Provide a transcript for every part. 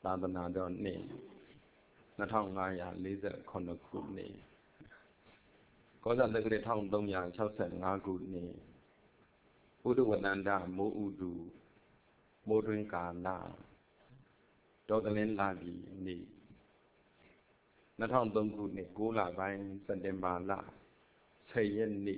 သာသနာတော်နှစ်2548ခုနှစ်ကောဇာတက္ကရာ1365ခုနှစ်ဥဒဝတန္တမိုးဥတုမိုးတွင်ကာလတော်တလင်းလာပြီနေ့2003ခုနှစ်6လပိုင်းစက်တင်ဘာလ10ရက်နေ့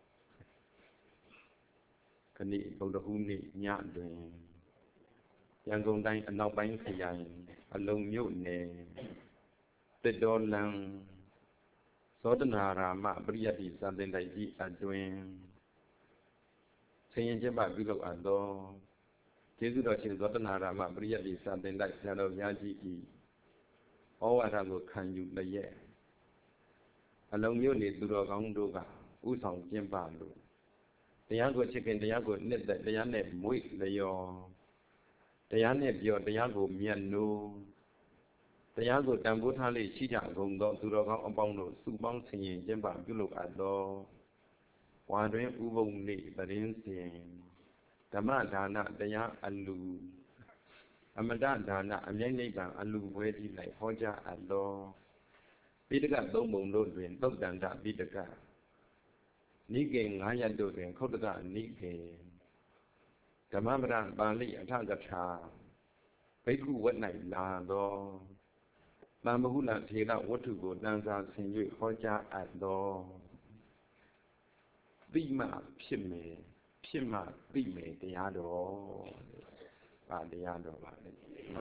ခဏဗုဒ္ဓဟူးနေ့ညတွင်ရန်ကုန်တိုင်းအနောက်ပိုင်းခရိုင်အလုံမြို့နယ်တစ်တော်လန်သောတနာရာမပရိယတ္တိစာသင်တိုက်ကြီးအတွင်ဆင်ရင်ကျင်းပပြုလုပ်အပ်သောကျေးဇူးတော်ရှင်သောတနာရာမပရိယတ္တိစာသင်တိုက်ဆရာတော်ဘုရားကြီး၏ဩဝါဒကိုခံယူလျက်အလုံမြို့နယ်သူတော်ကောင်းတို့ကဥဆောင်ကျင်းပလို့တရားကိုချစ်ခင်တရားကိုနှစ်သက်တရားနဲ့မွေ့လျော်တရားနဲ့ပြောတရားကိုမြတ်နိုးတရားကိုတန်ဖိုးထားလေးရှိကြကုန်သောသူတော်ကောင်းအပေါင်းတို့စုပေါင်းဆင်ရင်ကျင်းပပြုလုပ်အပ်သောဝါတွင်ဥပုံနေ့သတင်းစဉ်ဓမ္မဒါနတရားအလူအမတဒါနအမြိုက်နိဗ္ဗာန်အလူပွဲကြီး၌ဟောကြားအပ်သောပိဋကသုံးပုံတို့တွင်သုတ်တန္တပိဋကနိကေ9ရပ်တို့တွင်ခုတ်တကနိကေဓမ္မပဒပါဠိအထကထာဘိက္ခုဝတ်၌လာသောသံဘဟုလထေရဝတ္ထုကိုတန်စာဆင်၍ဟောကြားအပ်သောသိမှဖြစ်မယ်ဖြစ်မှသိမယ်တရားတော်ဗာတရားတော်ပါလေ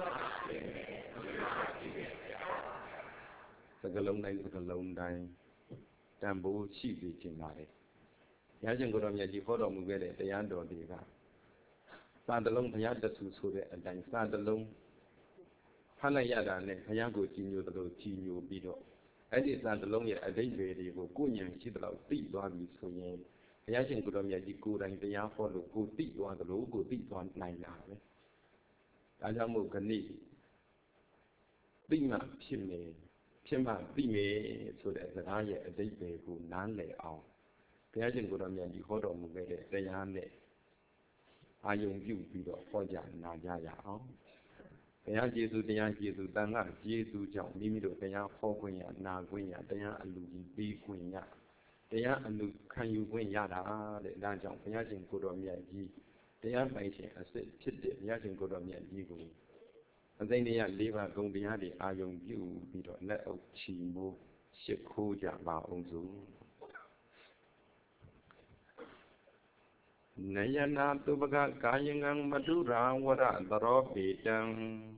စကလုံးတိုင်းစကလုံးတိုင်းတန်ဖိုးရှိစေခြင်းပါလေဘုရားရှင်ကိုယ်တော်မြတ်ကြီးဟောတော်မူခဲ့တဲ့တရားတော်တွေကစာတလုံးဘုရားတဆူဆိုတဲ့အတိုင်းစာတလုံးဖတ်လိုက်ရတာနဲ့ဘုရားကိုကြည်ညိုသလိုကြည်ညိုပြီးတော့အဲ့ဒီစာတလုံးရဲ့အဓိပ္ပာယ်တွေကိုကိုယ်ဉာဏ်ရှိသလောက်သိသွားပြီဆိုရင်ဘုရားရှင်ကိုယ်တော်မြတ်ကြီးကိုယ်တိုင်တရားဟောလို့ကိုသိသွားသလိုကိုသိသွားနိုင်တာပဲဒါကြောင့်မို့ခဏိသိမှဖြစ်မယ်ဖြစ်မှသိမယ်ဆိုတဲ့စကားရဲ့အဓိပ္ပာယ်ကိုနားလည်အောင်ဘုရားရှင်ကိုယ်တော်မြတ်ကြီးဟောတော်မူခဲ့တဲ့တရားနဲ့အာယုံပြုပြီးတော့ဟောကြားနာကြရအောင်ဘုရားကျေးဇူးတရားကျေးဇူးတန်ခါကျေးဇူးကြောင့်မိမိတို့တရားဟောခွင့်ရနာခွင့်ရတရားအလူကြီးပြီးခွင့်ရတရားအလူခံယူခွင့်ရတာတဲ့ဒါကြောင့်ဘုရားရှင်ကိုယ်တော်မြတ်ကြီးတရားပိုင်ရှင်အစစ်ဖြစ်တဲ့ဘုရားရှင်ကိုယ်တော်မြတ်ကြီးကိုအသိဉာဏ်၄ပါးဂုဏ်တရားတွေအာယုံပြုပြီးတော့လက်အုပ်ချီမိုးရှ िख ိုးကြပါအောင်စို့နယနာတုပကကာယံမတုရာဝရသရောပေတံ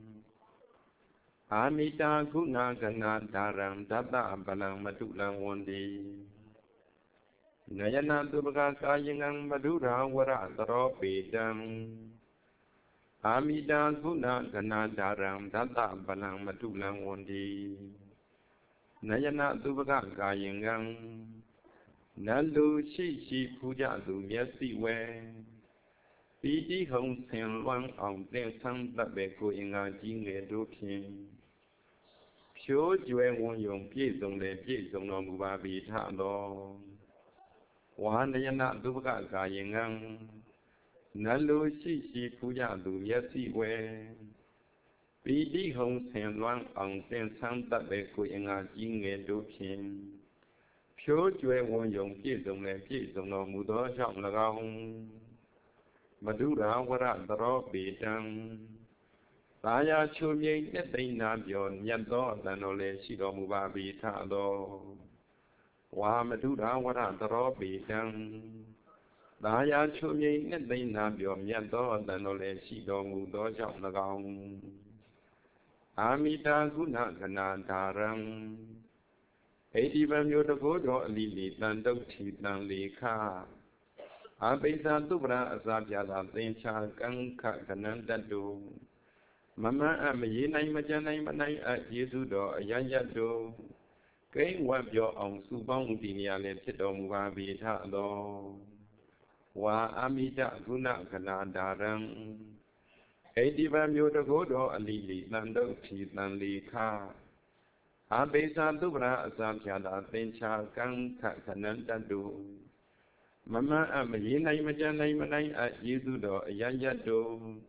အာမိတာကုဏကနာဒါရံဒတ္တပလံမတုလံဝန္တိနယနာတုပကကာယံမတုရာဝရသရောပေတံအာမိတာကုဏကနာဒါရံဒတ္တပလံမတုလံဝန္တိနယနာတုပကကာယံနလူရှိဖူးကြသူမျက်စိဝဲပီတိဟုံဆင်လွမ်းအောင်သင်ဆန်းတတ်ပဲကိုအင်္ဂါကြီးငယ်တို့ဖြင့်ဖြိုးကျွဲဝွန်ယုံပြည့်စုံတယ်ပြည့်စုံတော်မူပါပြီထသောဝါနယနာသုပကကာယံနလူရှိဖူးကြသူမျက်စိဝဲပီတိဟုံဆင်လွမ်းအောင်သင်ဆန်းတတ်ပဲကိုအင်္ဂါကြီးငယ်တို့ဖြင့်ဖြိုးကျွဲဝွန်ယုံပြည့်စုံလည်းပြည့်စုံတော်မူသောကြောင့်၎င်းမဒုရာဝရသရောပေတံသာယာချုံမြိန်နှစ်သိမ့်နာပြောမြတ်သောအတန်တော်လည်းရှိတော်မူပါပြီထသောဝါမဒုရာဝရသရောပေတံသာယာချုံမြိန်နှစ်သိမ့်နာပြောမြတ်သောအတန်တော်လည်းရှိတော်မူသောကြောင့်၎င်းအာမိတာကုဏကနာဒါရံဣတိပမျိုးတကိုးတော်အလီလီတန်တုတ်ထီတန်လေခအပိသသုပရာအစာပြတာသင်္ချာကံခကနန္တတုမမအမရေနိုင်မကြနိုင်မနိုင်အယေစုတော်အယယတ်တို့ကိန်းဝတ်ပြောအောင်စုပေါင်းဒီနေရာလည်းဖြစ်တော်မူပါပြီထသောဝါအမိတဂုဏကနာဒါရံဣတိပမျိုးတကိုးတော်အလီလီတန်တုတ်ထီတန်လေခအပိသသုပရာအစာပြတာသင်္ချာကံခကနန္တတုမမအမရေနိုင်မကြနိုင်မနိုင်အယေစုတော်အယယတ်တို့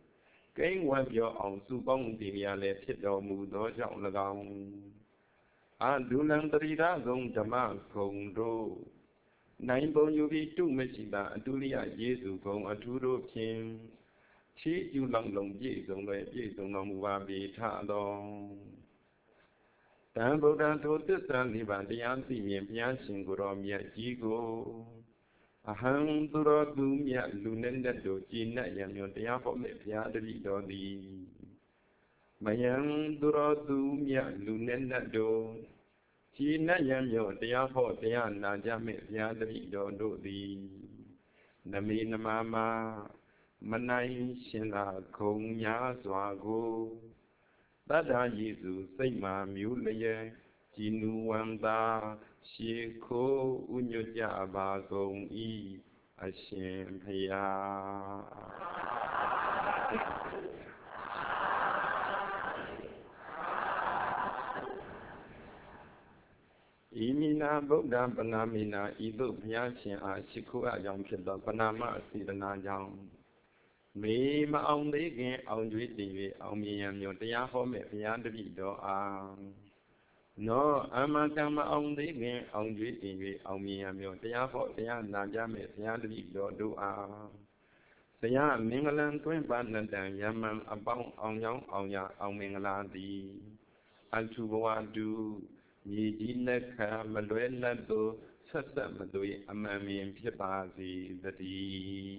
Cánh quan biểu ông su bông thì nhà lệ thiết đồ mù đó trọng là gọng. Đu lăng tari ra gông chả mạ gông rô. Nãy bông yu vi tu mê xì bà đu lì à Giê-xu gông thu rô phiên. Chí yu lăng lông dì gông lệ dì gông nông mù bà bì thả đong. Tàn bồ đàn thô tức tàn lì bà đi án tì miền biên xin gồ rò miệng dì gô. Ahang tu ra tu miệng lù nên đất đồ chi nạ yam yon tìa phó mẹ phía đi đó đi. Mayang tu ra tu miệng lù nên đất đồ chi nạ yam yon tìa phó tìa nà cha mẹ phía đi đó đồ đi. Nami namama manai xin là không nhá xóa gô. Tất đa Giê-xu xây mà miếu lệ chi nu hoàng ta xie khô u nhô cha bà gông y a xin phây à. Imina Buddha Panamina Idu Pyasin a Shikua Yang Pita Panama Sidana Yang Me Ma Ông Lý Ghe Ông Duy Tì Ông Miền Nhiều Tia Hô Mẹ Pia Đi Đó A No Amakama Ông Lý Ghe Ông Duy Tì Ông Miền Nhiều Tia Hô Tia Nà Gia Mẹ Pia Đi Đó Đu A Saya Minglan Tuyên Bản Nà Đàn Yaman Abang Ông Yang Ông Ya Ông Minglan Đi Anh Chu Bòa Du Yi ji na ka ma lue na do sat sat ma do a ma miền phiết ba gì đó đi.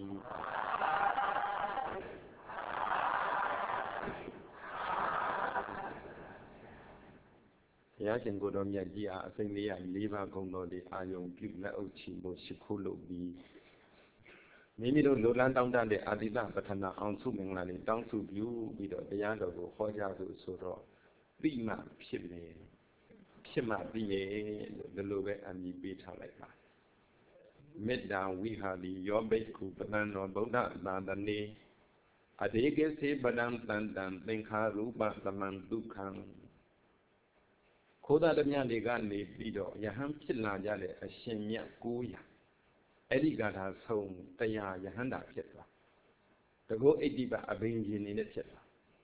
Giá chân của đồng nhà ji a sinh lý ảnh lý ba công đồ đi a dùngပြုlà ốc chỉ một sự khô lộ bi. Mình đâu lô lan đông đan để a đi ra bắt thằng nào ông su mình là đi đông su biu bị đó bây giờ đó có khó ra rồi số đó bị mà phiết này.ဖြစ်မှပြီးရဲ့ဒီလိုပဲအမည်ပေးထားလိုက်ပါမေတ္တာဝိဟာရီယောဘိက္ခုပတံသောဗုဒ္ဓသာသနေအဒေကေစေပဒံတန်တံသင်္ခါရူပသမံဒုက္ခံခိုးသားတမြတ်တွေကနေပြီးတော့ယဟန်ဖြစ်လာကြတဲ့အရှင်မြတ်900အဲ့ဒီကထာဆုံးတရားယဟန္တာဖြစ်သွားတကောဣတိပအဘိဉ္ဇဉ်နေနဲ့ဖြစ်သွား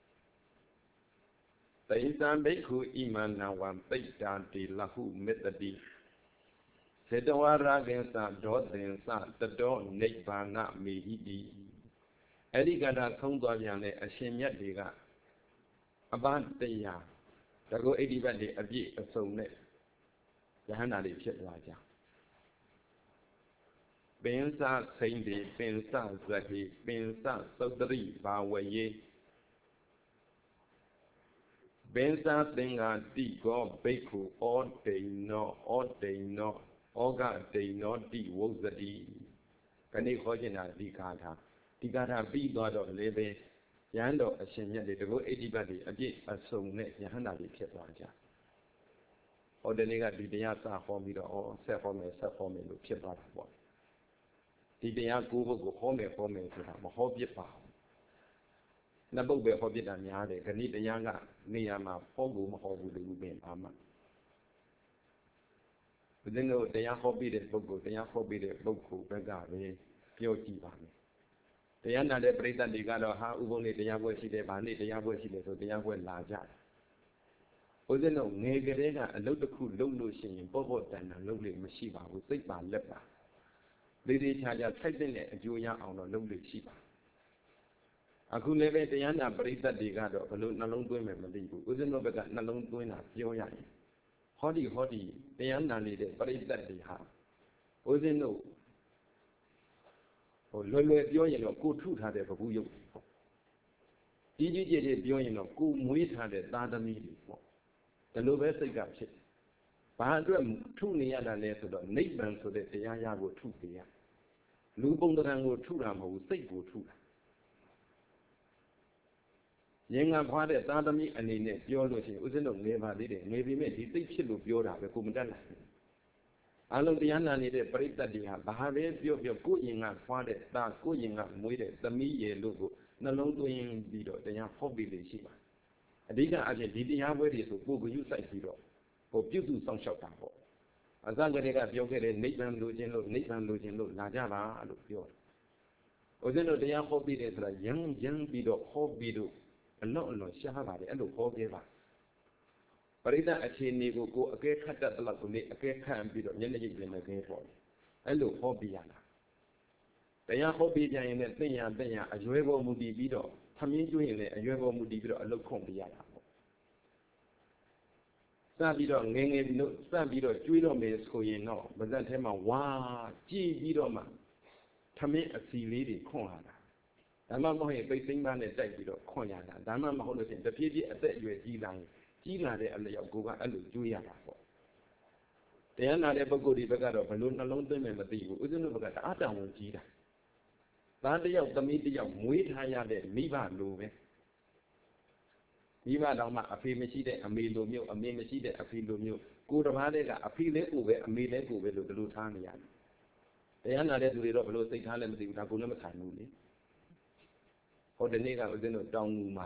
တိသံဘိက္ခုဣမနာဝံပိတ္တာတိလဟုမေတ္တိစေတဝါရကေသဒောသင်္စတတောနိဗ္ဗာနမေဟိတိအဲ့ဒီကထာဆုံးသွားပြန်တဲ့အရှင်မြတ်တွေကအပန်းတရားတကောဣတိပတ်တွေအပြည့်အစုံနဲ့ယဟန္တာတွေဖြစ်သွားကြပင်စစိန်တိပင်စဇတိပင်စသုတ္တရိဘာဝယေပင်စသင်္ဃာတိကောဘိက္ခုဩတိန်နောဩတိန်နောဩဃတိန်နောတိဝုဇ္ဇတိခဏိခေါ်ကျင်တာဒီကာထာပြီးသွားတော့လည်းပဲယဟန်တော်အရှင်မြတ်တွေတကောဣတိပတ်တွေအပြည့်အစုံနဲ့ယဟန္တာတွေဖြစ်သွားကြဟောဒီနေ့ကဒီတရားစဟောပြီးတော့ဆက်ဟောမယ်လို့ဖြစ်သွားတာပေါ့ဒီတရား9ဘုတ်ကိုဟောမယ်ဆိုတာမဟောပြစ်ပါဘူးနှစ်ပုဒ်ပဲဟောပြတာများတယ်ဂဏိတရားကနေရာမှာဟောကိုမဟောဘူးလို့ပြင်ပါမှာဘုရင်တို့တရားဟောပြတဲ့ပုဂ္ဂိုလ်တရားဟောပြတဲ့ပုဂ္ဂိုလ်ဘက်ကပဲပြောကြည့်ပါမယ်တရားနာတဲ့ပရိသတ်တွေကတော့ဟာဥပုံနေတရားပွဲရှိတယ်ဗာနေတရားပွဲရှိတယ်ဆိုတရားပွဲလာကြတယ်ဘုရင်တို့ငယ်ကလေးကအလုပ်တစ်ခုလုပ်လို့ရှိရင်ပေါ့တန်တန်လုပ်လို့မရှိပါဘူးစိတ်ပါလက်ပါသေးချာထိုက်တဲ့အကျိုးရအောင်တော့လုပ်လို့ရှိပါအခုလည်းပဲတရားနာပရိသတ်တွေကတော့ဘလို့နှလုံးသွင်းမယ်မသိဘူးဦးဇင်းတို့ဘက်ကနှလုံးသွင်းတာပြောရရင်ဟောဒီတရားနာနေတဲ့ပရိသတ်တွေဟာဦးဇင်းတို့လွယ်ပြောရင်တော့ကိုထုထားတဲ့ဘဘူးရုပ်ပေါ့ကြီးကျယ်ပြောရင်တော့ကိုမွေးထားတဲ့သားသမီးတွေပေါ့ဒီလိုပဲစိတ်ကဖြစ်ဘာအတွက်ထုနေရတာလဲဆိုတော့နိဗ္ဗာန်ဆိုတဲ့တရားရကိုထုပေးရလူပုံတံကိုထုတာမဟုတ်ဘူးစိတ်ကိုထုတာငင်္ဂဖွားတဲ့သားသမီးအနေနဲ့ပြောလို့ရှိရင်ဦးဇင်းတို့ငယ်ပါသေးတယ်ငယ်ပြီမဲ့ဒီသိဖြစ်လို့ပြောတာပဲကိုမတတ်နိုင်ဘူးအလုံးတရားနာနေတဲ့ပရိသတ်တွေဟာဘာပဲပြောကိုယ့်ရင်ကဖွားတဲ့သားကိုယ့်ရင်ကမွေးတဲ့သမီးရဲ့လို့ကိုနှလုံးသွင်းပြီးတော့တရားဟောပြီးလေရှိပါအဓိကအဖြစ်ဒီတရားပွဲတွေဆိုကိုယ်ကိုယူဆိုင်ပြီးတော့ပြုစုစောင့်ရှောက်တာပေါ့အစကတည်းကပြောခဲ့တဲ့နိဗ္ဗာန်လိုခြင်းလို့လာကြပါလို့ပြောတယ် Ozeno deya hobby de sala yang bido hobby do alon shahaba de allo hobby ba. Parida achini go ake khata tala ko ne ake khan bido nyane yik le na ke ho. Allo hobby ya la. Deya hobby jan yin ne tin ya aywe bo mu di bido thamin ju yin le aywe bo mu di bido allo khon bi ya la. Sa bido ngenge no sa bido chui do me so yin no bazan the ma wa ji bido ma thamin asi le de khon la da. ဒါမှမဟုတ်ရင်ပိတ်သိမ်းပါနဲ့တိုက်ပြီးတော့ခွန်ရတာဒါမှမဟုတ်လို့ရှိရင်တဖြည်းဖြည်းအသက်အရွယ်ကြီးလာရင်ကြီးလာတဲ့အလျောက်ကိုကအဲ့လိုကျွေးရတာပေါ့တရားနာတဲ့ပုဂ္ဂိုလ်ဒီဘက်ကတော့ဘလို့နှလုံးသွင်းမယ်မသိဘူးဥစဉ်တို့ဘက်ကတအားတောင်းဝင်ကြီးတာသားတစ်ယောက်သမီးတစ်ယောက်မွေးထားရတဲ့မိဘလိုပဲမိဘတော်မှအဖေမရှိတဲ့အမေလိုမျိုးအမေမရှိတဲ့အဖေလိုမျိုးကိုယ်တစ်ပါးတည်းကအဖေလည်းကိုယ်ပဲအမေလည်းကိုယ်ပဲလို့ဒီလိုထားနေရတယ်တရားနာတဲ့သူတွေတော့ဘလို့စိတ်ထားလည်းမသိဘူးဒါကိုယ်လည်းမခံဘူးလေ ဟိုတနေ့ကဦးဇင်းတို့တောင်ငူမှာ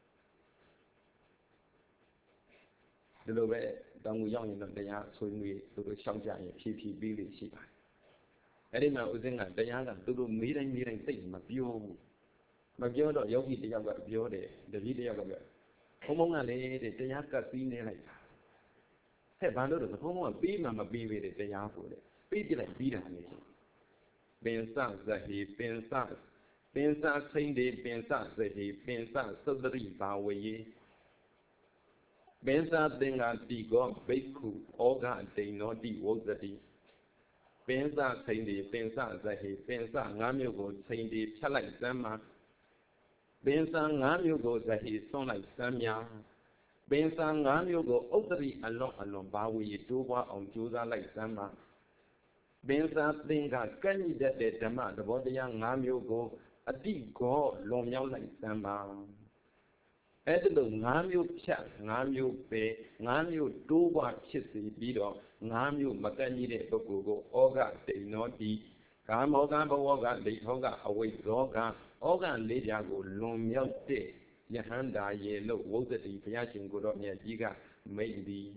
ဒီလိုပဲတောင်ငူရောက်ရင်တော့တရားဆွေးနွေးသူတို့ရှောက်ကြရင်ဖြည်းဖြည်းပြီးလေးရှိပါတယ်အဲ့ဒီမှာဦးဇင်းကတရားကသူတို့မေးတိုင်းသိမပြောဘူးမပြောတော့ယောဂီတယောက်ကပြောတယ်တပည့်တယောက်ကပြောဘုံဘုံကလည်းတဲ့တရားကပ်ပြီးနေလိုက်တာဟဲ့ဘာလို့လဲဘုံဘုံကပြီးမှမပြီးပဲတဲ့တရားဆိုတဲ့ပြီးပြလိုက်ပြီးတာလေပင်စဇဟိပင်စ ပင်စစိမ့်တွေပင်စစေတီပင်စသုတ္တရိဘာဝေပင်စသင်္ဃတိကောဘိက္ခုဩဃဒိဏောတိဝုဇ္ဇတိပင်စစိမ့်တွေပင်စဇဟိပင်စ၅မျိုးကိုစိမ့်တွေဖြတ်လိုက်စမ်းမှာပင်စ၅မျိုးကိုဇဟိဆွန့်လိုက်စမ်းများပင်စ၅မျိုးကိုဥတ္တရိအလွန်ဘာဝေတိုးပွားအောင်ကြိုးစားလိုက်စမ်းမှာပင်စသင်္ဃကန့်ညိတတ်တဲ့ဓမ္မသဘောတရား၅မျိုးကို အတိကောလွန်မြောက်လိုက်စမ်းပါအဲ့ဒါလို့၅မျိုးဖြတ်၅မျိုးပဲ၅မျိုးတိုးပွားဖြစ်စေပြီးတော့၅မျိုးမကန့်ကြီးတဲ့ပုဂ္ဂိုလ်ကိုဩဃဒိဏောတိကာမောကဘဝကဒိဋ္ဌောကအဝိဇ္ဇောကဩဃလေးပြားကိုလွန်မြောက်တဲ့ယဟန္တာရေလို့ဝုဇ္ဇတိဘုရားရှင်ကိုတော်မြတ်ကြီးကမိန့်သည်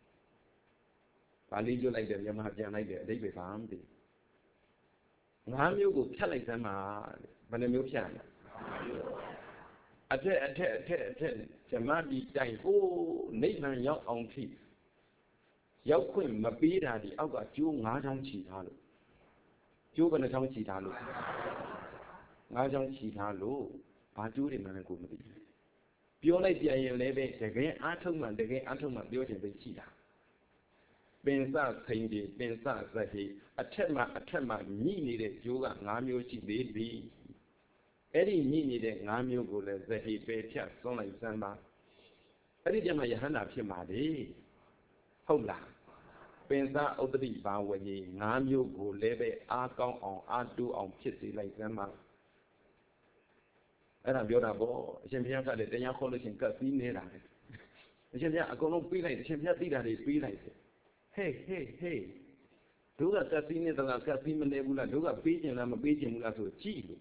ပါဠိကျွတ်လိုက်တယ်မြန်မာပြန်လိုက်တယ်အဓိပ္ပာယ်ဘာမှမသိ၅မျိုးကိုဖြတ်လိုက်စမ်းပါ ဘယ်နှမျိုးဖြတ်လဲအထက်ဇမတိတိုင်ဟိုးနိဗ္ဗာန်ရောက်အောင်ထိရောက်ခွင့်မပေးတာဒီအောက်ကကျိုး၅ချောင်းချီထားလို့ကျိုးဘယ်နှချောင်းချီထားလို့၅ချောင်းချီထားလို့ဘာကျိုးတွေမှန်းကိုမသိဘူးပြောလိုက်ပြန်ရင်လည်းပဲတကယ်အားထုတ်မှပြောချင်သိရှိတာပင်စခိန်ဒီပင်စဇဟိအထက်မှာညှိနေတဲ့ကျိုးက၅မျိုးရှိသေးသည် အဲ့ဒီညှိနေတဲ့၅မျိုးကိုလည်းဇဟိပေဖြတ်ဆုံးလိုက်စမ်းပါအဲ့ဒီကျမှယဟန္တာဖြစ်မှာလေဟုတ်လားပင်စဥတ္တရိဘာဝေ၅မျိုးကိုလည်းပဲအားကောင်းအောင်အားတူးအောင်ဖြစ်စေလိုက်စမ်းပါအဲ့ဒါပြောတာပေါ့အရှင်ဘုရားကလည်းတရားခေါ်လို့ရှင်ကပ်ပြီးနေတာလေအရှင်ဘုရားအကုန်လုံးပြီးလိုက်အရှင်ဘုရားသိတာတွေပြီးလိုက်တယ်ဟေးတို့ကကပ်ပြီးနေသလားကပ်ပြီးမနေဘူးလားတို့ကပြီးကျင်လားမပြီးကျင်ဘူးလားဆိုကြည့်လို့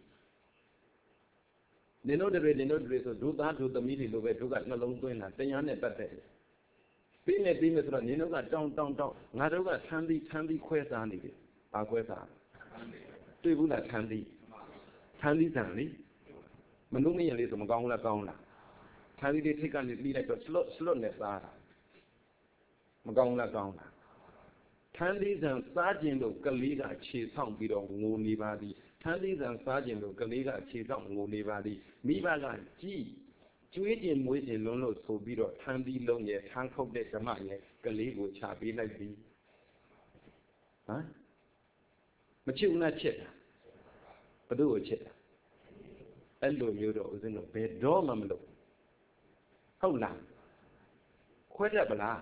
နင်တို့တွေဆိုဒုသားဒုသမီးတွေလိုပဲတို့ကနှလုံးသွင်းတာတရားနဲ့ပတ်သက်တယ်ပြီးမယ်ဆိုတော့နင်တို့ကတောင်းငါတို့ကထမ်းပြီးခွဲစားနေတယ်ဘာခွဲစားတွေ့ဘူးလားထမ်းပြီးစံလေမနှုတ်မရလေးဆိုမကောင်းလားကောင်းလားထမ်းပြီးထိတ်ကနေပြီးလိုက်တော့ slot နဲ့စားတာမကောင်းလားကောင်းလားထမ်းပြီးစံစားခြင်းလို့ကလေးကခြေဆောင်ပြီးတော့ငိုနေပါသည် ထမ်းသီးဆန်စားခြင်းလို့ကလေးကခြေဆောင်ငိုနေပါသည်မိဘကကြည်ကျွေးခြင်းမွေးခြင်းလုံးလို့ဆိုပြီးတော့ထမ်းသီးလုံးရဲ့ထမ်းခုတ်တဲ့ဓမ္မရဲ့ကလေးကိုချပေးလိုက်ပြီဟမ်မချစ်ဘူးလားချစ်တာဘယ်သူ့ကိုချစ်တာအဲ့လိုမျိုးတော့ဦးဇင်းတို့ဘယ်တော့မှမလုပ်ဟုတ်လားခွဲတတ်ပလား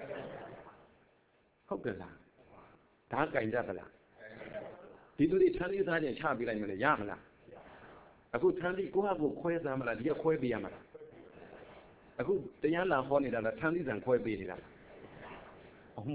ဟုတ်ကဲ့လားဒါကင်တတ်ပလား ဒီသူတွေထမ်းသီးစားခြင်းချပေးလိုက်မလဲရမလားအခုထမ်းသီးကိုယ့်ဟာကိုခွဲစားမလားဒီကခွဲပေးရမလားအခုတရားလာဟောနေတာလားထမ်းသီးဆန်ခွဲပေးနေတာအောင်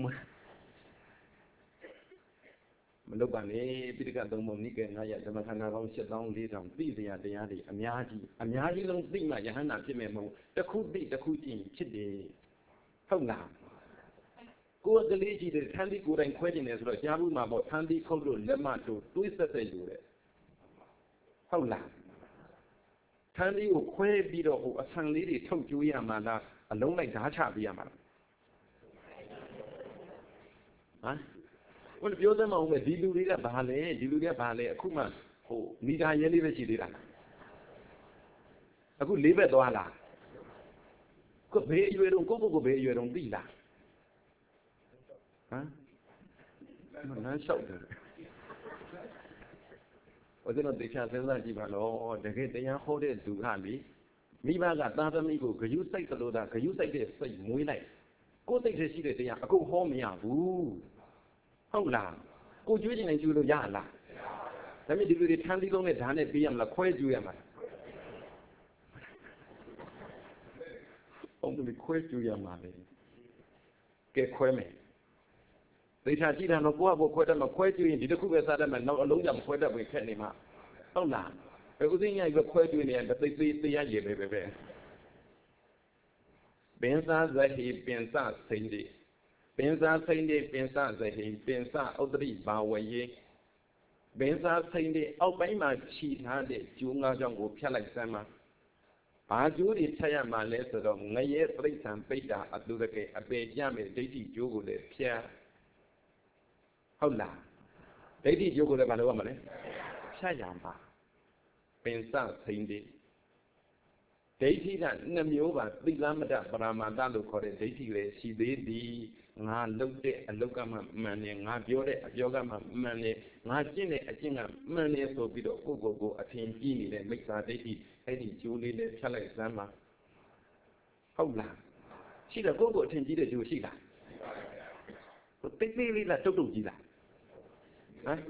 မလုပ်ပါနဲ့ပိဋကသုံးပုံနိကေ900ဓမ္မခန္ဓာပေါင်း7400သိစရာတရားတွေအများကြီးလုံးသိမှယဟန္တာဖြစ်မယ်မဟုတ်တစ်ခုသိတစ်ခုကြည့်ဖြစ်တယ်ဟုတ်လား ကိုယ်ကလေးကြီးတဲ့ထမ်းသီးကိုယ်တိုင်ခွဲကျင်တယ်ဆိုတော့ရှားဘူးမှာပေါ့ထမ်းသီးခုတ်လို့လက်မတို့တွေးဆက်ယူတယ်ဟဟုတ်လားထန်းလေးကိုခွဲပြီးတော့ဟိုအဆန်လေးတွေထုတ်ကျွေးရမှာလားအလုံးလိုက်ဓာတ်ချပေးရမှာလားဟမ်ဘယ်ပြောသမ်းမအောင်ပဲဒီလူတွေကဘာလဲဒီလူတွေကဘာလဲအခုမှဟိုမိသားရဲလေးပဲရှိသေးတာလားအခုလေးဘက်သွားလားကိုဘေးအရွယ်တော့ကိုဘေးအရွယ်တော့သိလားဟမ်နန်းလျှောက်တယ်ဟိုကျွန်တော်တေချာစဉ်းစားကြည့်ပါတော့တကယ်တရားဟောတဲ့လူကလေမိဘကသားသမီးကိုဂယုစိုက်သလိုသာဂယုစိုက်တဲ့စိတ်မွေးလိုက်ကိုယ်စိတ်ထဲရှိတဲ့တရားအခုဟောမရဘူးဟုတ်လားကိုကျွေးချင်ရင်ကျွေးလို့ရလားဒါပေမဲ့ဒီလူတွေထမ်းသီးလုံးနဲ့ဓာတ်နဲ့ပေးရမလားခွဲကျွေးရမှာအောင်တယ်ခွဲကျွေးရမှာလေကဲခွဲမယ်သေချာကြည့်တာတော့ကိုယ့်အဖို့ခွဲတတ်မှာခွဲကျွေးရင်ဒီတစ်ခုပဲစားတတ်မှာနောက်အလုံးကြမခွဲတတ်ဘူးခက်နေမှာဟုတ်လားဘယ်ဥစဉ်ကြီးပဲခွဲကျွေးနေတယ်သိရရည်ပဲပင်စားဇဟိပင်စစိန်ဒီပင်စားစိန်ဒီပင်စဇဟိပင်စဥဒ္ဒရိဘာဝယေပင်စားစိန်ဒီအောက်ပိုင်းမှာခြိထားတဲ့ကျိုးငါးကြောင့်ကိုဖြတ်လိုက်စမ်းမှာဘာကျိုးတွေဖြတ်ရမှာလဲဆိုတော့ငရဲပြိဋ္ဌံပိဋ္ဌာအတုရကေအပေကြမဲ့ဒိဋ္ဌိကျိုးကိုလည်းဖြတ်ဟုတ်လားဒိဋ္ဌိကျိုးကိုလည်းမလုပ်ရမလဲဖြတ်ရမှာပင်စစိန်ဒီဒိဋ္ဌိကနှစ်မျိုးပါသီလမတ္တပရမတ္တလို့ခေါ်တဲ့ဒိဋ္ဌိလည်းရှိသေးသည်ငါလုပ်တဲ့အလုပ်ကမှမှန်တယ်ငါပြောတဲ့အပြောကမှမှန်တယ်ငါကျင့်တဲ့အကျင့်ကမှန်တယ်ဆိုပြီးတော့ကိုအထင်ကြီးနေတဲ့မိစ္ဆာဒိဋ္ဌိအဲ့ဒီကျိုးလေးနဲ့ဖြတ်လိုက်စမ်းပါဟုတ်လားရှိတယ်ကိုအထင်ကြီးတဲ့ကျိုးရှိလားဟိုတိတ်သေးလေးလားတုတ်ကြီးလားဟမ်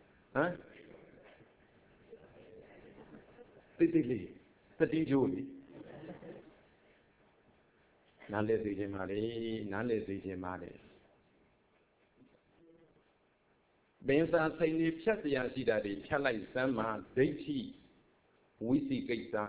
တိတ်လေးသတိကျိုးလေနားလေသိခြင်းပါလေနားလေသိခြင်းပါလေဘင်းစာစိန်ကြီးဖြတ်တရားရှိတာတွေဖြတ်လိုက်စမ်းမှာဒိဋ္ဌိဝိသိကိစ္စ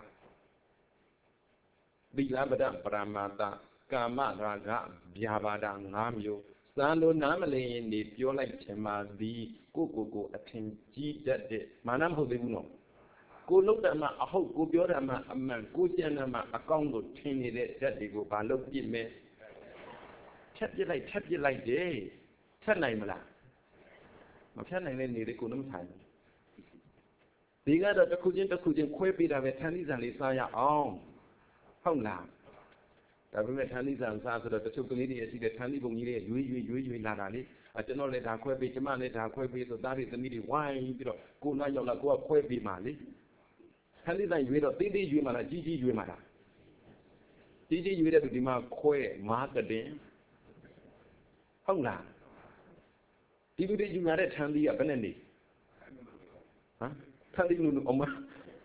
သီလပဒပရမတ္တကာမရာဂဗျာပါဒ၅မျိုးစာလိုနားမလည်ရင်ဒီပြောလိုက်ခြင်းမှာဒီကိုအထင်ကြီးတတ်တဲ့မာနမဟုတ်သေးဘူးနော်ကိုလုပ်တယ်မှာအဟုတ်ကိုပြောတယ်မှာအမှန်ကိုကြံတယ်မှာအကောင်းကိုထင်နေတဲ့ဓာတ်တွေကိုဘာလို့ပြစ်မဲဖြတ်ပြစ်လိုက်တယ်ဖြတ်နိုင်မလားမဖြတ်နိုင်တဲ့နေတွေကိုလည်းမထိုင်ဘူးဒီကတော့တစ်ခုချင်းခွဲပေးတာပဲထန်းသီးဆန်လေးစားရအောင်ဟုတ်လားဒါပေမဲ့ထန်းသီးဆန်စားဆိုတော့တချို့ကလေးတွေရှိတဲ့ထန်းသီးပုံကြီးတွေရွေးလာတာလေကျွန်တော်လည်းဒါခွဲပေးကျမလည်းဒါခွဲပေးဆိုသားတွေသမီးတွေဝိုင်းပြီးတော့ကိုနားရောက်လာကိုကခွဲပေးမှလေထန်းသီးဆန်ရွေးတော့သေးရွေးမှလားကြီးရွေးမှလားကြီးရွေးတဲ့သူဒီမှာခွဲမားကတင်ဟုတ်လားဒီလူတွေယူလာတဲ့ထန်းသီးကဘယ်နဲ့နေဟမ်ထန်းသီးလူအမ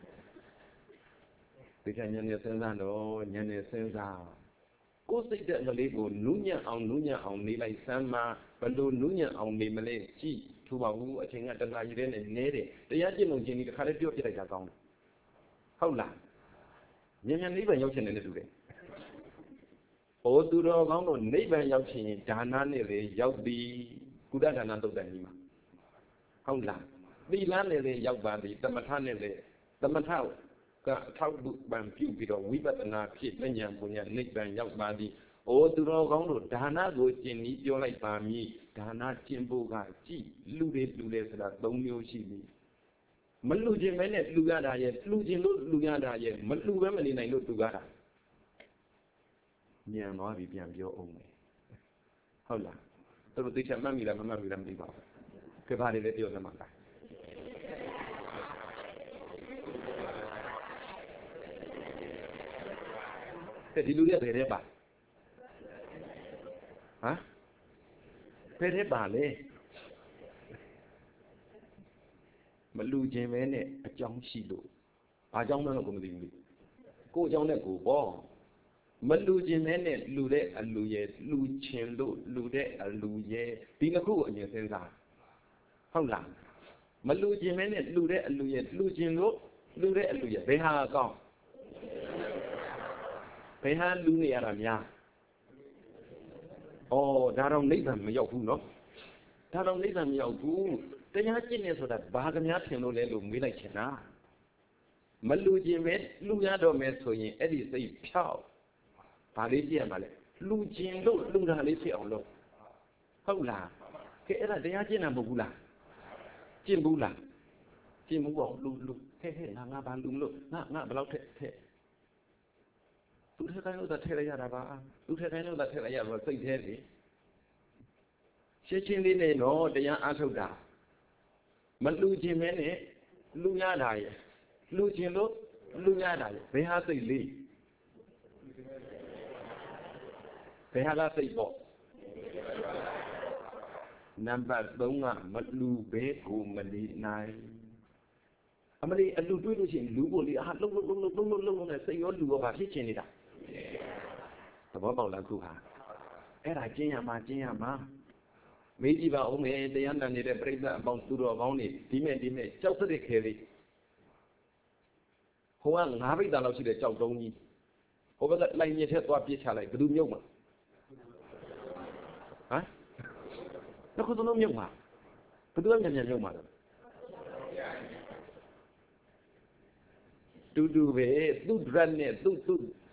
ဒီကညနေစဉ်းစားတော့ညနေစဉ်းစားကိုယ်စိတ်တဲ့ကလေးကိုနူးညံ့အောင်နေလိုက်စမ်းမှာဘယ်လိုနူးညံ့အောင်နေမလဲကြည့်ထူပါဘူးအချိန်ကတနာရီတဲ့နဲ့နဲတယ်တရားကျင့်လို့ချင်းဒီတစ်ခါလေးပြောပြလိုက်တာကောင်းတယ်ဟုတ်လားမြန်နိဗ္ဗာန်ရောက်ချင်တယ်နဲ့တူတယ်ဟောသူတော်ကောင်းတို့နိဗ္ဗာန်ရောက်ချင်ရင်ဒါနနဲ့လေရောက်သည်ကုသဒါနသုတ်တန်ကြီးမှာဟုတ်လားသီလနဲ့လေရောက်ပါသည်သမထနဲ့လေသမထကအထောက်အပံ့ပြုပြီးတော့ဝိပဿနာဖြစ်ဉာဏ်ပညာနိဗ္ဗာန်ရောက်ပါသည်။အိုသူတော်ကောင်းတို့ဒါနကိုကျင့်ပြီးပြောလိုက်ပါမည်။ဒါနကျင့်ဖို့ကကြည်လူတွေဆိုတာ၃မျိုးရှိပြီ။မလူခြင်းပဲနဲ့လူရတာရဲ့လူခြင်းလို့လူရတာရဲ့မလူပဲမနေနိုင်လို့လူရတာ။ဉာဏ်သွားပြီးပြန်ပြောအောင်မယ်။ဟုတ်လား။သူတို့သိချင်မှတ်မိလားမမှတ်မိလားမသိပါဘူး။ကြပါလေပြောစမ်းပါလား။ဒီလူတွေကဘယ်ထဲပါဟမ်ဘယ်ထဲပါလဲမလူခြင်းပဲနဲ့အကြောင်းရှိလို့ဘာကြောင့်လဲတော့ကိုမသိဘူးကိုအကြောင်းနဲ့ကိုပေါ့မလူခြင်းပဲနဲ့လူတဲ့အလူရဲ့လူခြင်းလို့လူတဲ့အလူရဲ့ဒီနှစ်ခုကိုအမြင်စဉ်းစားဟုတ်လားမလူခြင်းပဲနဲ့လူတဲ့အလူရဲ့လူခြင်းလို့လူတဲ့အလူရဲ့ဘယ်ဟာကောင်းဘယ်ဟာလူနေရတာများဩဒါတော့နိဗ္ဗာန်မရောက်ဘူးနော်ဒါတော့နိဗ္ဗာန်မရောက်ဘူးတရားကျင့်နေဆိုတာဘာကများထင်လို့လဲလို့မေးလိုက်ချင်တာမလူချင်းပဲလူရတော့မယ်ဆိုရင်အဲ့ဒီစိတ်ဖြောက်ဘာလေးကြည့်ရမှာလဲလူချင်းလို့လူတာလေးဖြစ်အောင်လုပ်ဟုတ်လားကဲအဲ့ဒါတရားကျင့်တာမဟုတ်ဘူးလားကျင့်ဘူးလားကျင့်ဘူးပေါ့လူဟဲ့ငါဘာလူမလို့ငါဘယ်လောက်ထက်သူထက်တိုင်းလို့သာထည့်လိုက်ရတာပါသူထက်တိုင်းလို့သာထည့်လိုက်ရတော့စိတ်แท้လေရှင်းရှင်းလေးနဲ့တော့တရားအားထုတ်တာမလူချင်းမဲနဲ့လူရတာရဲ့လူချင်းလို့လူရတာရဲ့ဘယ်ဟာစိတ်လေးဘယ်ဟာကစိတ်ပေါ့နံပါတ်3ကမလူဘဲကိုမလီနိုင်အမလေးအလူတွေးလို့ရှိရင်လူကိုလေအာလုံးနဲ့စိတ်ရောလူရောဘာဖြစ်ချင်နေတာသဘောပေါက်လားခုဟာအဲ့ဒါကျင်းရမှာမေးကြည့်ပါဦးမယ်တရားနာနေတဲ့ပြိဿအပေါင်းသူတော်ကောင်းတွေဒီမဲ့ကြောက်တဲ့ခဲလေးဟိုက9ပိဿာလောက်ရှိတဲ့ကြောက်တုံးကြီးဟိုဘက်ကလိုက်မြစ်ထက်သွားပြစ်ချလိုက်ဘယ်သူမြုပ်မှာဟမ်နှစ်ခုလုံးမြုပ်မှာဘယ်သူကမြန်မြုပ်မှာလဲတူပဲသူ့ drag နဲ့သူ့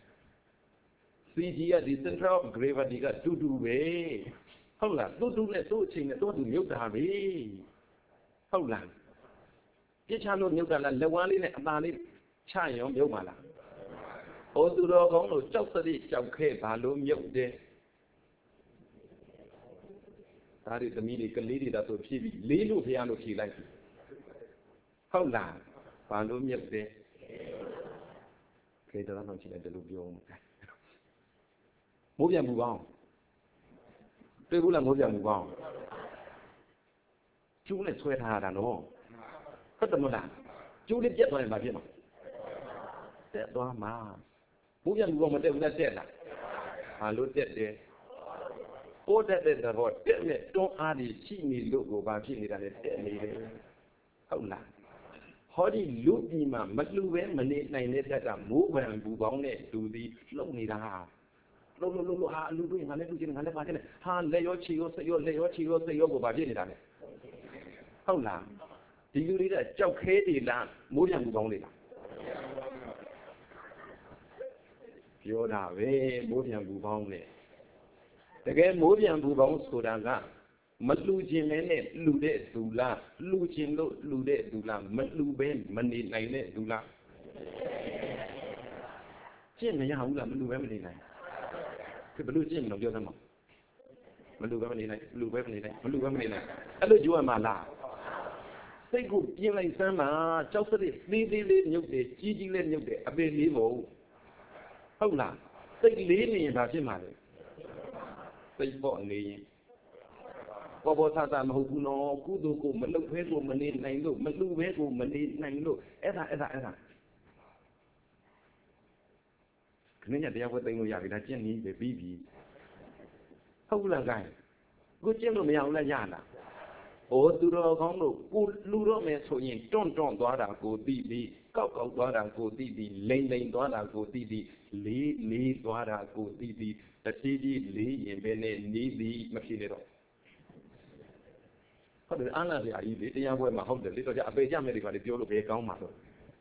CG ကဒီ center of gravity ကတူပဲဟုတ်လားသူ့နဲ့သူ့အချိန်နဲ့သူမြုပ်တာပဲဟုတ်လားပြစ်ချလို့မြုပ်တာလားလက်ဝါးလေးနဲ့အသာလေးချရောမြုပ်မှာလားဩသူတော်ကောင်းတို့ကြောက်စရိကြောက်ခဲဘာလို့မြုပ်တယ်ဒါတွေသမီးတွေကလေးတွေဒါဆိုဖြည့်ပြီးလေးလို့ဖះလို့ဖြည့်လိုက်ပြီဟုတ်လားဘာလို့မြုပ်တယ်ခေတ္တတော့ရှိတယ်လို့ပြောမိုးပြန်မှုကောင်းတွေ့ဘူးလားမိုးပြန်မှုကောင်းကျူးနဲ့ဆွဲထားတာနော်ဟုတ်တယ်မလားကျူးလေးပြတ်သွားရင်ဘာဖြစ်မှာတက်သွားမှာမိုးပြန်မှုကောင်းမတက်ဘူးလားတက်လားဘာလို့တက်တယ်ပိုးတက်တဲ့တော့တက်နဲ့တွန်းအားကြီးရှိနေလို့ကိုဘာဖြစ်နေတာလဲတက်နေတယ်ဟုတ်လားဟောဒီလူပြည်မှာမလူပဲမနေနိုင်တဲ့တက်ကမိုးပံဘူးကောင်းနဲ့လူသည်လှုပ်နေတာလှုပ်ဟာလူတွေငါလည်းလူချင်းငါလည်းပါချင်းဟာလက်ရောခြေရောစိတ်ရောလက်ရောခြေရောစိတ်ရောကိုဘာဖြစ်နေတာလဲဟုတ်လားဒီလူတွေကကြောက်ခဲတွေလားမိုးပြန်ဘူးကောင်းတွေလားပြောတာပဲမိုးပြန်ဘူးကောင်းနဲ့တကယ်မိုးပြန်ဘူးကောင်းဆိုတာကမလူချင်းမဲနဲ့လူတဲ့သူလားလူချင်းလို့လူတဲ့သူလားမလူပဲမနေနိုင်တဲ့သူလားကျင့်မရဘူးလားမလူပဲမနေနိုင်ဘယ်လိုကျင့်မလို့ပြောသမ်းမမလူပဲမနေနိုင်လူပဲမနေနိုင်မလူပဲမနေနိုင်အဲ့လိုကြိုးရမှာလားစိတ်ကိုပြင်းလိုက်စမ်းမှာကြောက်စတဲ့သေးလေးမြုပ်တယ်ကြီးလေးမြုပ်တယ်အပင်လေးမဟုတ်ဟုတ်လားစိတ်လေးနေရင်ဘာဖြစ်မှာလဲစိတ်ပေါ့နေရင်ပေါ်ဆာမဟုတ်ဘူးနော်ကုသိုလ်ကိုမလုပ်ဘဲကိုမနေနိုင်လို့မလူဘဲကိုမနေနိုင်လို့အဲ့ဒါခဏညတရားပွဲသိမ်းလို့ရပြီဒါကျင့်နေပြီပြီးပြီဟုတ်လားကိုင်းကိုကျင့်လို့မရဘူးလားရလားဩသူတော်ကောင်းတို့ကိုလူတော့မယ်ဆိုရင်တွန့်သွားတာကိုသိပြီးကောက်သွားတာကိုသိပြီးလိန်သွားတာကိုသိပြီးလေးသွားတာကိုသိပြီးတတိလေးရင်ပဲနဲ့နေသည်မဖြစ်နေတော့ဟုတ်တယ်အားနာစရာကြီးလေတရားပွဲမှာဟုတ်တယ်လေတော့ကြအပေကြမဲ့တွေကလေပြောလို့ဘယ်ကောင်းမှာတော့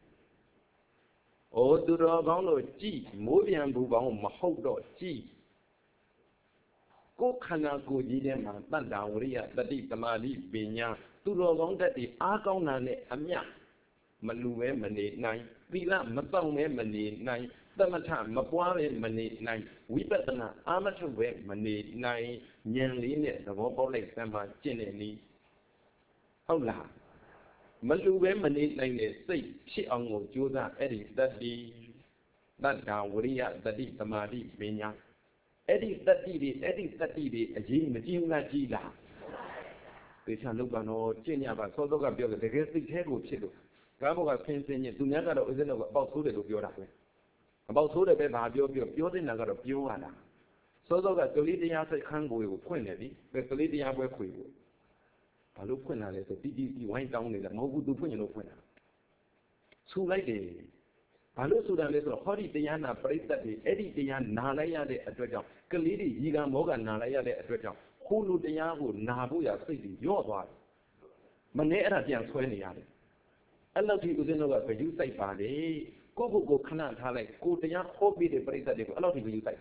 ဩသူတော်ကောင်းတို့ကြည်မိုးပြန်ဘူးကောင်းမဟုတ်တော့ကြည်ကိုယ်ခန္ဓာကိုယ်ကြီးထဲမှာတတ္တဝရိယတတိသမာဓိပညာသူတော်ကောင်းတတ်ဒီအားကောင်းတာနဲ့အမြမလူပဲမနေနိုင်သီလမတောင့်ပဲမနေနိုင်သမထမပွားပဲမနေနိုင်ဝိပဿနာအာမထုတ်ပဲမနေနိုင်ဉာဏ်လေးနဲ့သဘောပေါက်လိုက်စမ်းပါကျင့်တဲ့နည်းဟုတ်လားမလူပဲမနေနိုင်တဲ့စိတ်ဖြစ်အောင်ကိုကြိုးစားအဲ့ဒီတတ္တိတတ္တဝရိယတတိသမာဓိပညာအဲ့ဒီတတ္တိတွေအရေးမကြီးဘူးလားကြီးလားသေချာလောက်ပါတော့ကျင့်ရပါစောစောကပြောတယ်တကယ်စိတ်แท้ကိုဖြစ်လို့ကားဘောကဆင်းချင်းသူများကတော့ဥစဉ်တော့အပေါက်ဆိုးတယ်လို့ပြောတာပဲအပေါက်ဆိုးတယ်ပဲဘာပြောတဲ့နာကတော့ပြောရတာစောစောကကလေးတရားစိတ်ခန်းကိုဖွင့်တယ်ဒီကလေးတရားပွဲခွေကိုဘာလို့ဖွင့်လာလဲဆိုတီဝိုင်းတောင်းနေတာမဟုတ်ဘူးသူဖွင့်ရင်လို့ဖွင့်တာဆူလိုက်တယ်ဘာလို့ဆိုတာလဲဆိုတော့ဟောဒီတရားနာပရိသတ်တွေအဲ့ဒီတရားနာလိုက်ရတဲ့အတွက်ကြောင့်ကလေးတွေရီကမောကနာလိုက်ရတဲ့အတွက်ကြောင့်ခိုးလူတရားကိုနာဖို့ရစိတ်တွေညော့သွားတယ်မနေ့အဲ့ဒါပြန်ဆွဲနေရတယ်အဲ့လောက်ထိဦးဇင်းတို့ကဂရုစိုက်ပါလေကိုယ့်ကိုယ်ကိုခဏထားလိုက်ကိုတရားဟောပြီးတဲ့ပြိဿတွေကိုအဲ့လောက်ထိဂရုစိုက်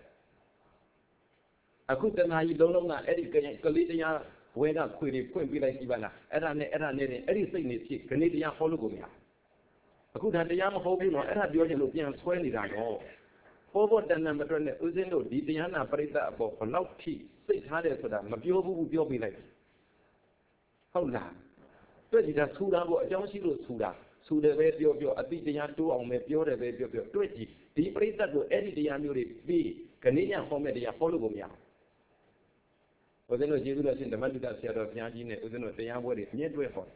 အခုတဏှာကြီးလုံးလုံးကအဲ့ဒီကလေးတရားဝဲကခွေတွေဖွင့်ပြလိုက်ကြည့်ပါလားအဲ့ဒါနဲ့အဲ့ဒီစိတ်နေဖြစ်ခဏတရားဟောလို့ကိုမရအခုဒါတရားမဟောဘူးနော်အဲ့ဒါပြောချင်လို့ပြန်ဆွဲနေတာတော့ဟောဖို့တဏ္ဍမအတွက်နဲ့ဦးဇင်းတို့ဒီတရားနာပြိဿအပေါ်ဘလောက်ထိစိတ်ထားတယ်ဆိုတာမပြောဘူးပြောပြလိုက်ဟုတ်လားတွေ့ကြည့်တာဆူတာကိုအကြောင်းရှိလို့ဆူတာဆူတယ်ပဲပြောအတိတရားတိုးအောင်ပဲပြောတယ်ပဲပြောတွေ့ကြည့်ဒီပြိဿကိုအဲ့ဒီတရားမျိုးတွေပြီးခဏညဟောမဲ့တရားဟောလို့ကိုမရဦးဇင်းတို့ကျေးဇူးတော်ရှင်ဓမ္မတုဒ္ဒဆရာတော်ဘုရားကြီးနဲ့ဦးဇင်းတို့တရားပွဲတွေအမြဲတွဲဟော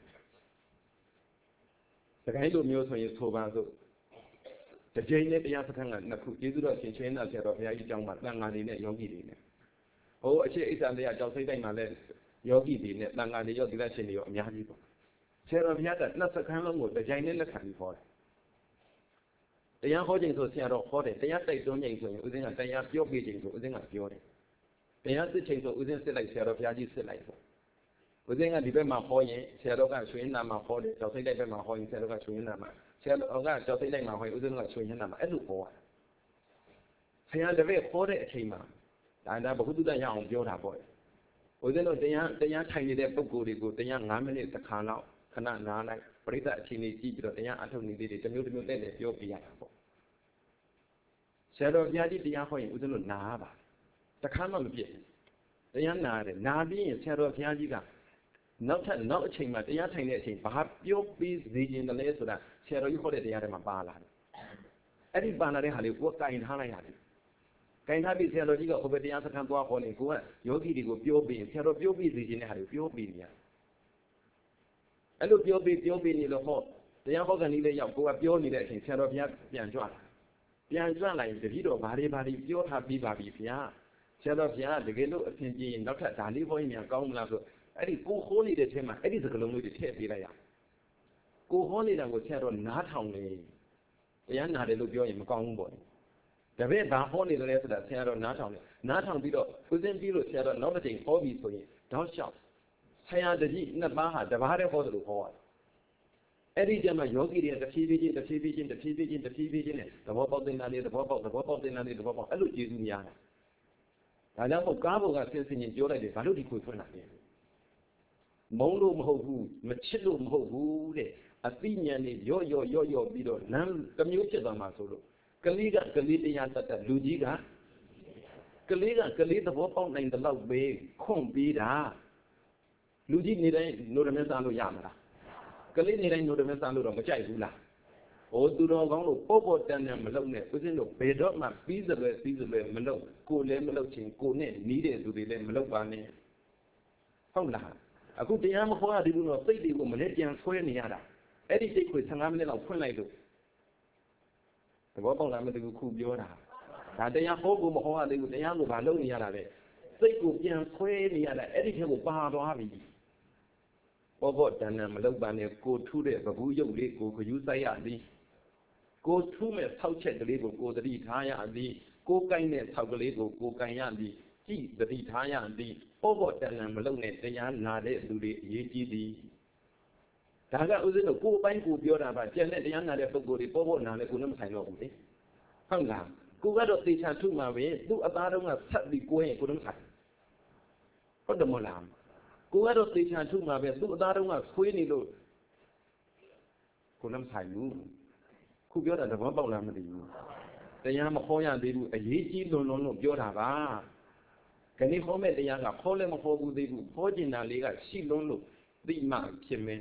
စကိုင်းလိုမျိုးဆိုရင်ဆိုပါစို့တကြိမ်နဲ့တရားစခန်းကနှစ်ခုကျေးဇူးတော်ရှင်ရှင်နာဆရာတော်ဘုရားကြီးအကြောင်းမှာတန်ဃာတွေနဲ့ယောဂီတွေနဲ့ဟိုအရှိအိဋ္ဌာတရားကြောက်စိတ်တိုင်းမှာလည်းယောဂီတွေနဲ့တန်ဃာတွေရောသီလရှင်တွေရောအများကြီးပေါ့ဆရာတော်ဘုရားကနှစ်စခန်းလုံးကိုတကြိမ်နဲ့လက်ခံပြီးဟောတယ်တရားဟောခြင်းဆိုဆရာတော်ဟောတယ်တရားတိုက်တွန်းခြင်းဆိုရင်ဦးဇင်းကတရားပြောပြခြင်းဆိုဦးဇင်းကပြောတယ်တရားစစ်ချိန်ဆိုဦးဇင်းစစ်လိုက်ဆရာတော်ဘုရားကြီးစစ်လိုက်ဆိုဦးဇင်းကဒီဘက်မှာဟောရင်ဆရာတော်ကရွှေနာမှာဟောတယ်ကြောက်စိတ်တိုက်ဘက်မှာဟောရင်ဆရာတော်ကရွှေနာမှာဆရာတော်ကကြောက်စိတ်တိုက်မှာဟောရင်ဦးဇင်းကရွှေနာမှာအဲ့လိုဟောရတယ်ဆရာတပည့်ဟောတဲ့အချိန်မှာဒါဘုဟုတ္တရအောင်ပြောတာပေါ့ဦးဇင်းတို့တရားထိုင်နေတဲ့ပုဂ္ဂိုလ်တွေကိုတရား9မိနစ်တစ်ခါလောက်ခဏနားလိုက်ပရိသတ်အချိန်ကြီးကြည့်ပြီးတော့တရားအထုတ်နေသေးတယ်တစ်မျိုးတဲ့ပြောပြရတာပေါ့ဆရာတော်ဘုရားကြီးတရားဟောရင်ဦးဇင်းတို့နားပါတခါမှမပြည့်တရားနာတယ်နာပြီးရင်ဆရာတော်ဘုရားကြီးကနောက်အချိန်မှာတရားထိုင်တဲ့အချိန်ဘာပြောပြီးစေခြင်းတလဲဆိုတာဆရာတော်ကြီးဟောတဲ့တရားထဲမှာပါလာတယ်အဲ့ဒီပါလာတဲ့ဟာလေးကိုကင်ထားလိုက်ရတယ်ကင်ထားပြီးဆရာတော်ကြီးကဟိုဘက်တရားစခန်းသွားဟောနေကိုကယောဂီတွေကိုပြောပြီးဆရာတော်ပြောပြီးစေခြင်းတဲ့ဟာတွေကိုပြောပြီးနေရတယ်အဲ့လိုပြောပြီးနေလို့ဟောတရားဟောကန်ကြီးလေးရောက်ကိုကပြောနေတဲ့အချိန်ဆရာတော်ဘုရားပြန်ကြွလာလိုက်တတိတော်ဘာတွေပြောထားပြီးပါပြီဗျာဆရာတော်ဘုရားတကယ်လို့အရှင်ကြီးရင်နောက်ထပ်ဒါလေးဟောရင်များကောင်းမလားဆိုအဲ့ဒီကိုဟောနေတဲ့အချိန်မှာအဲ့ဒီစကားလုံးလေးတွေထည့်ပေးလိုက်ရကိုဟောနေတာကိုဆရာတော်နားထောင်နေတရားနာတယ်လို့ပြောရင်မကောင်းဘူးပေါ့တပည့်ဘာဟောနေတယ်လဲဆိုတာဆရာတော်နားထောင်ပြီးတော့ဦးဇင်းပြီးလို့ဆရာတော်နောက်တစ်ချိန်ဟောပြီးဆိုရင်တောက်လျှောက်ဆရာတကြီးနှစ်ပါးဟာတပါးတည်းဟောတယ်လို့ဟောရတယ်အဲ့ဒီကျမှယောဂီတွေတဖြည်းဖြည်းချင်းနဲ့သဘောပေါက်တင်တာလေးသဘောပေါက်အဲ့လိုကျေးဇူးများတယ်ဒါကြောင့်မို့ကားပေါ်ကဆင်းချင်းပြောလိုက်တယ်ဘာလို့ဒီခွေဖွင့်လာလဲမုန်းလို့မဟုတ်ဘူးမချစ်လို့မဟုတ်ဘူးတဲ့အသိဉာဏ်နဲ့ရော့ပြီးတော့လမ်းတစ်မျိုးဖြစ်သွားမှာဆိုလို့ကလေးတရားတတ်လူကြီးကကလေးသဘောပေါက်နိုင်တဲ့လောက်ပဲခွန့်ပေးတာလူကြီးနေတိုင်းနိုရမဲစားလို့ရမလားကလေးနေတိုင်းနိုရမဲစားလို့တော့မကြိုက်ဘူးလားဟိုသူတော်ကောင်းလို့ပေါ့တန်မလုပ်နဲ့ဦးဇင်းတို့ဘယ်တော့မှပြီးစလွယ်မလုပ်ကိုလည်းမလုပ်ချင်ကိုနဲ့နီးတဲ့သူတွေလည်းမလုပ်ပါနဲ့ဟုတ်လားအခုတရားမဟောရသေးဘူးတော့စိတ်တွေကိုမလဲပြန်ဆွဲနေရတာအဲ့ဒီစိတ်ကို15မိနစ်လောက်ဖွင့်လိုက်လို့သဘောပေါက်လားမသိဘူးခုပြောတာဒါတရားဟောကိုမဟောရသေးဘူးတရားကိုဘာလုပ်နေရတာလဲစိတ်ကိုပြန်ဆွဲနေရတာအဲ့ဒီထက်ကိုပါသွားပြီပေါ့တန်မလုပ်ပါနဲ့ကိုထုတဲ့ဘဘူးရုပ်လေးကိုခယူးဆိုင်ရသည်ကိုထုမဲ့ဆောက်ချက်ကလေးကိုကိုသတိထားရသည်ကိုကိုင်းတဲ့ဆောက်ကလေးကိုကိုကိုင်းရသည်ကြည့်သတိထားရသည်ပေါ့တန်မလုပ်နဲ့တရားနာတဲ့လူတွေအရေးကြီးသည်ဒါကဥစဉ်တော့ကိုယ်ပိုင်းကိုပြောတာပါကျန်တဲ့တရားနာတဲ့ပုဂ္ဂိုလ်တွေပေါ့နာလဲကိုလည်းမဆိုင်တော့ဘူးလေဟုတ်လားကိုကတော့သေချာထုမှာပဲသူ့အသားတုံးကဆက်ပြီးကိုရင်ကိုလည်းမဆိုင်ဟုတ်တယ်မလားကိုကတော့သေချာထုမှာပဲသူ့အသားတုံးကခွေးနေလို့ကိုလည်းမဆိုင်ဘူးခုပြောတာသဘောပေါက်လားမသိဘူးတရားမခေါ်ရသေးဘူးအရေးကြီးလွန်လို့ပြောတာပါခဏခေါ်မဲ့တရားကခေါ်လည်းမခေါ်ဘူးသေးဘူးခေါ်ကျင်တာလေးကရှိလွန်းလို့သိမှဖြစ်မယ်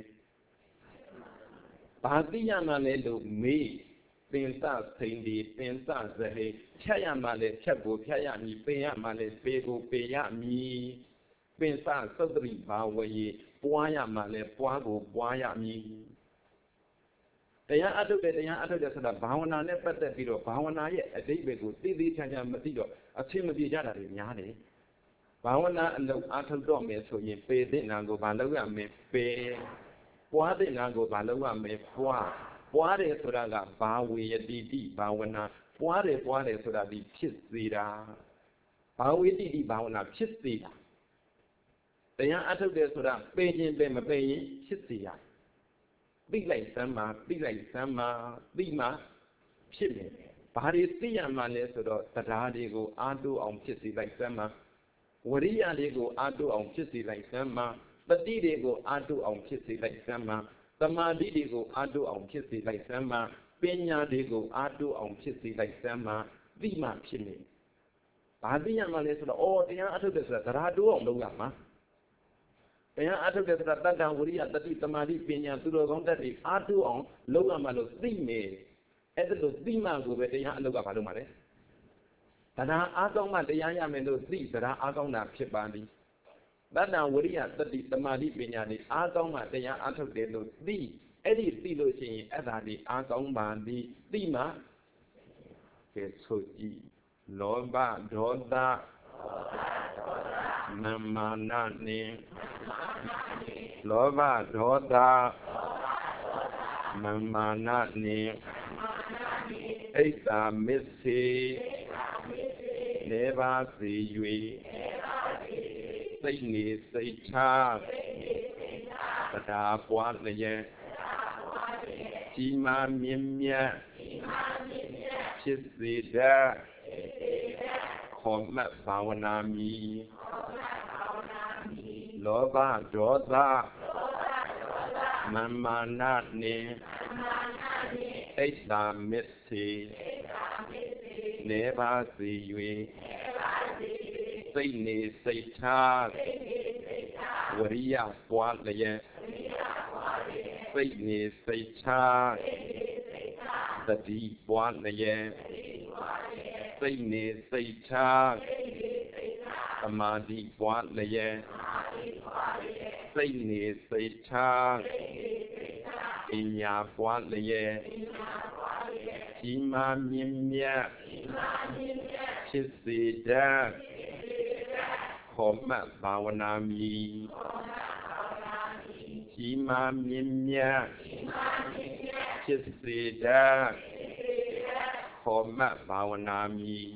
ဘာသိရမှလဲလို့မေးပင်စစိန်ဒီပင်စဇဟေဖြတ်ရမှလဲဖြတ်ကိုဖြတ်ရမည်ပင်ရမှလဲပေကိုပေရမည်ပင်စသုတ္တိဘာဝယေပွားရမှလဲပွားကိုပွားရမည်တရားအထုတ်တယ်ဆိုတာဘာဝနာနဲ့ပတ်သက်ပြီးတော့ဘာဝနာရဲ့အဓိပ္ပာယ်ကိုသိချာမသိတော့အချင်းမပြေကြတာတွေများတယ်ဘာဝနာအလုပ်အထုတ်တော့မယ်ဆိုရင်ပေတဲ့နာကိုဘာလုပ်ရမလဲပေပွားတဲ့နာကိုဘာလုပ်ရမလဲပွားတယ်ဆိုတာကဘာဝေယတိတိဘာဝနာပွားတယ်ဆိုတာဒီဖြစ်စေတာဘာဝေတိတိဘာဝနာဖြစ်စေတာတရားအထုတ်တယ်ဆိုတာပေခြင်းပဲမပေရင်ဖြစ်စေရသိလိုက်စမ်းပါသိလိုက်စမ်းပါသိမှဖြစ်မယ်ဘာတွေသိရမှလဲဆိုတော့တရားတွေကိုအားထုတ်အောင်ဖြစ်စေလိုက်စမ်းပါဝရိယတွေကိုအားထုတ်အောင်ဖြစ်စေလိုက်စမ်းပါတတိတွေကိုအားထုတ်အောင်ဖြစ်စေလိုက်စမ်းပါသမာဓိတွေကိုအားထုတ်အောင်ဖြစ်စေလိုက်စမ်းပါပညာတွေကိုအားထုတ်အောင်ဖြစ်စေလိုက်စမ်းပါသိမှဖြစ်မယ်ဘာသိရမှလဲဆိုတော့အော်တရားအားထုတ်တယ်ဆိုတာတရားတိုးအောင်လုပ်ရမှာတရားအားထုတ်တယ်ဆိုတာတတ္တဝရိယတတိသမာဓိပညာသူတော်ကောင်းတတ်တွေအားထုတ်အောင်လုပ်ရမှာလို့သိမယ်အဲ့ဒါလို့သိမှကိုပဲတရားအလုပ်ကဘာလုပ်မှာလဲတရားအားကောင်းမှတရားရမယ်လို့သိတရားအားကောင်းတာဖြစ်ပါသည်တတ္တဝရိယတတိသမာဓိပညာတွေအားကောင်းမှတရားအားထုတ်တယ်လို့သိအဲ့ဒီသိလို့ရှိရင်အဲ့ဒါတွေအားကောင်းပါသည်သိမှကဲဆိုကြည့်လောဘဒေါသမာမာနနဲ့လောဘဒေါသမာမာနနဲ့ဣဒ္ဓမစ္စေနေပါစေ၍စိတ်နေစိတ်ချတရားပွားလျက်ကြီးမားမြင့်မြတ်ဖြစ်စေတတ်ခေါ်မှတ်ဘာဝနာမည်လောဘဒေါသမမာနနှင့်ဣဒ္ဓမစ္စေနေပါစေ၍စိတ်နေစိတ်ချဝရိယပွားလျက်စိတ်နေစိတ်ချသတိပွားလျက်စိတ်နေစိတ်ချသမာဓိပွားလျက်စိတ်နေစိတ်ချပညာပွားလျက်ကြီးမားမြင့်မြတ်ဖြစ်စေတတ်ခေါ်မှတ်ဘာဝနာမည်ကြီးမားမြင့်မြတ်ဖြစ်စေတတ်ခေါ်မှတ်ဘာဝနာမည်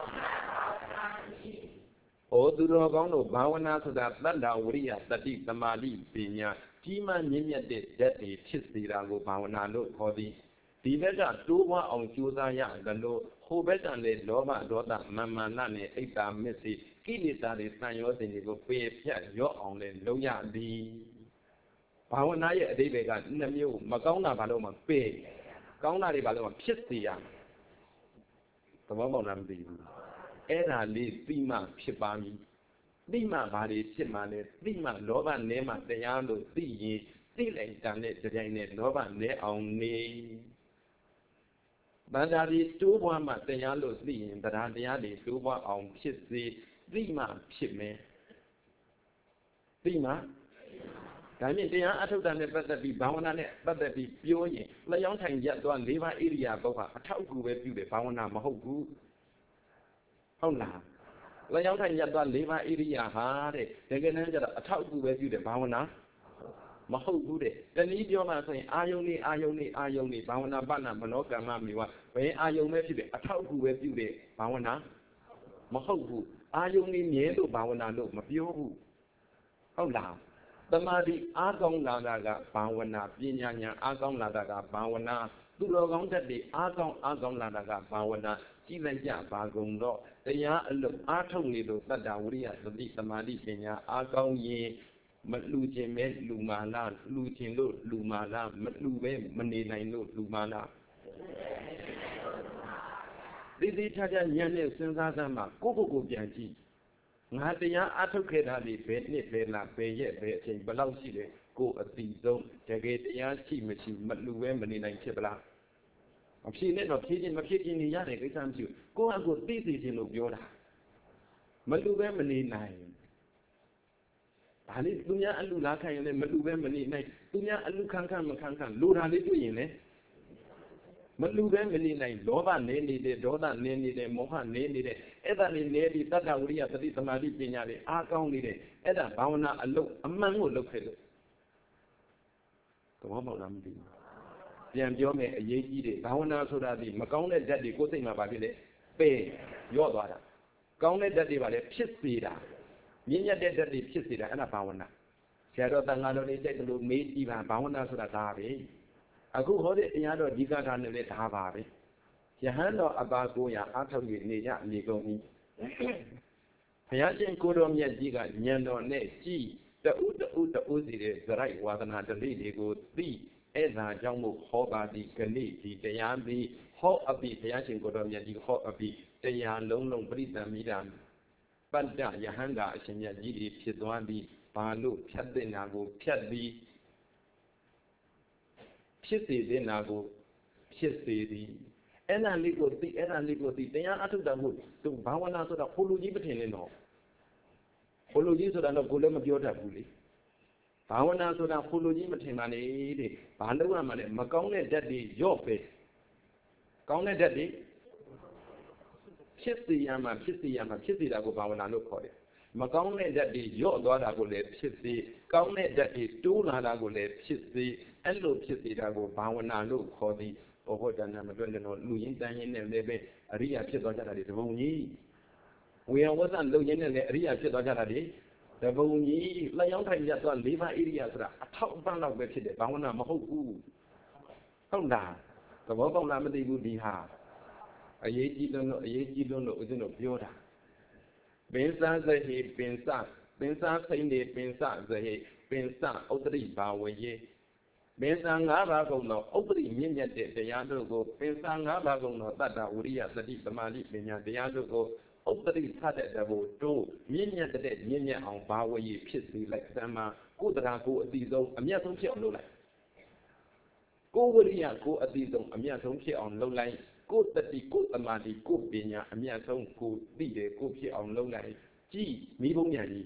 ဩသူတော်ကောင်းတို့ဘာဝနာဆိုတာတတ္တဝရိယတတိသမာဓိပညာကြီးမားမြင့်မြတ်တဲ့ဓာတ်တွေဖြစ်စေတာကိုဘာဝနာလို့ခေါ်သည်ဒီဘက်ကတိုးပွားအောင်ကြိုးစားရတယ်လို့ဟိုဘက်ကလည်းလောဘဒေါသမာမာနနဲ့ဣဒ္ဓမစ္စေကိလေသာတွေတန်ရောစဉ်တွေကိုပယ်ဖြတ်ရော့အောင်လည်းလုပ်ရသည်ဘာဝနာရဲ့အဓိပ္ပာယ်ကနှစ်မျိုးမကောင်းတာဘာလို့မှပယ်ကောင်းတာတွေဘာလို့မှဖြစ်စေရသဘောပေါက်လားမသိဘူးအဲ့ဒါလေးသိမှဖြစ်ပါမည်သိမှဘာတွေဖြစ်မှလဲသိမှလောဘနည်းမှတရားလို့သိရင်သိလိုက်တာနဲ့ကြိုင်နဲ့လောဘနည်းအောင်နေဗန္ဒာဒီတိုးပွားမှတရားလို့သိရင်တရားတွေတိုးပွားအောင်ဖြစ်စေသိမှဖြစ်မယ်သိမှဒါမြင့်တရားအထုတ်တာနဲ့ပတ်သက်ပြီးဘာဝနာနဲ့ပတ်သက်ပြီးပြောရင်လျှောင်းထိုင်ရက်သွား၄ပါးဣရိယာပုတ်ဟာအထောက်အကူပဲပြုတယ်ဘာဝနာမဟုတ်ဘူးဟုတ်လားလျှောင်းထိုင်ရက်သွား၄ပါးဣရိယာဟာတဲ့တကယ်တမ်းကျတော့အထောက်အကူပဲပြုတယ်ဘာဝနာမဟုတ်ဘူးတဲ့တနည်းပြောမှဆိုရင်အာယုန်နေဘာဝနာပဏမနောကမ္မမိဝဘယ်အာယုန်ပဲဖြစ်တယ်အထောက်အကူပဲပြုတယ်ဘာဝနာမဟုတ်ဘူးအာယုန်နေမြဲလို့ဘာဝနာလို့မပြောဘူးဟုတ်လားသမာဓိအားကောင်းလာတာကဘာဝနာပညာဉာဏ်အားကောင်းလာတာကဘာဝနာသူတော်ကောင်းတတ်တွေအားကောင်းလာတာကဘာဝနာကြည်လိုက်ကြပါကုန်တော့တရားအလုပ်အားထုတ်နေလို့တတ္တဝရိယသတိသမာဓိပညာအားကောင်းရင်မလူခြင်းပဲလူမာလားလူခြင်းလို့လူမာလားမလူပဲမနေနိုင်လို့လူမာလားဒီချာချာဉာဏ်နဲ့စဉ်းစားစမ်းမှကိုယ့်ပြန်ကြည့်ငါတရားအထုတ်ခဲ့တာဒီဘယ်နှစ်ဘယ်လဘယ်ရက်ဘယ်အချိန်ဘယ်လောက်ရှိတယ်ကိုယ်အတိဆုံးတကယ်တရားရှိမရှိမလူပဲမနေနိုင်ဖြစ်ပလားမဖြစ်နဲ့တော့ဖြစ်ခြင်းမဖြစ်ခြင်းနေရတယ်ကိစ္စမရှိဘူးကိုယ့်အကိုသိသိခြင်းလို့ပြောတာမလူပဲမနေနိုင်ဒါလေးသူများအလူလားခံရင်လည်းမလူပဲမနေနိုင်သူများအလူခံမခံလိုတာလေးတွေ့ရင်လည်းမလူပဲမနေနိုင်လောဘနေနေတယ်ဒေါသနေနေတယ်မောဟနေနေတယ်အဲ့ဒါလေးနေပြီးတတ္တဝရိယသတိသမာဓိပညာတွေအားကောင်းနေတယ်အဲ့ဒါဘာဝနာအလုပ်အမှန်ကိုလုပ်ခဲ့လို့သဘောပေါက်လားမသိဘူးပြန်ပြောမယ်အရေးကြီးတယ်ဘာဝနာဆိုတာဒီမကောင်းတဲ့ဓာတ်တွေကိုယ်စိတ်မှာပါဖြစ်လေပယ်ရော့သွားတာကောင်းတဲ့ဓာတ်တွေပါလေဖြစ်စေတာမြင့်မြတ်တဲ့ဓာတ်တွေဖြစ်စေတာအဲ့ဒါဘာဝနာဆရာတော်တန်ဃာတော်တွေစိတ်ကလေးမေးကြည့်ပါဘာဝနာဆိုတာဒါပဲ Aku hold it in other Diga and let Havari. Your hand or about going out of your Nija Ligomi. Payashin Kodom Yajiga, Yando Ne, G, the Uta Uzi, the right was another lady go three, Eza Jammu Hobadi, Gani, the Yambi, Ho of the Payashin Kodom Yaji, Ho of the Yan Long Brita Midam. Banda Yahanga, Shenya Gidi, Pizwandi, Palu, Piadinago, Piadi. Pissy de Nago, Pissy. And I legal the, they are out of the wood. To Bawana to the Hulu Gibatin no. Hulu Gizo and the Gulema Giota Bully. Bawana to the Hulu Gibatin and Bandaman, Macone Daddy, your face. Gone Daddy. Pissy Yama, Pissy that go Bawana look for it. Macone Daddy, your daughter will let Pissy. Gone Daddy, two Lana will let Pissy. And look, that go Bawana look for the over the Namagan or Louis Daniel and Lebe, a Ria Chidota is Voni. We are was on Louis and Ria Chidota, the Voni, Lion Yasa, Leva Irias, a top band of the Bawana Mahoku. Come down, the Wabam Lamadi would be hard. A ye don't know within a Piota. Bensa the head, Bensa saying the Bensa the head, Bensa, Otri Bawaye. Bensangaragono, Obri Minya de Yadogo, Bensangaragono, Tata Uria, the deep Mali, Minya de Yadogo, Obri Tata Davo, Minya the dead Minya on Bawaye, Pissy like Sama, Kudrago, Dizo, a Miatum on low line. Go Uria, go a Dizo, a Miatum on low line, go that the good Amadi, go Binya, a Miatum, go Bide, go here on low line. Gee, Mibunyani.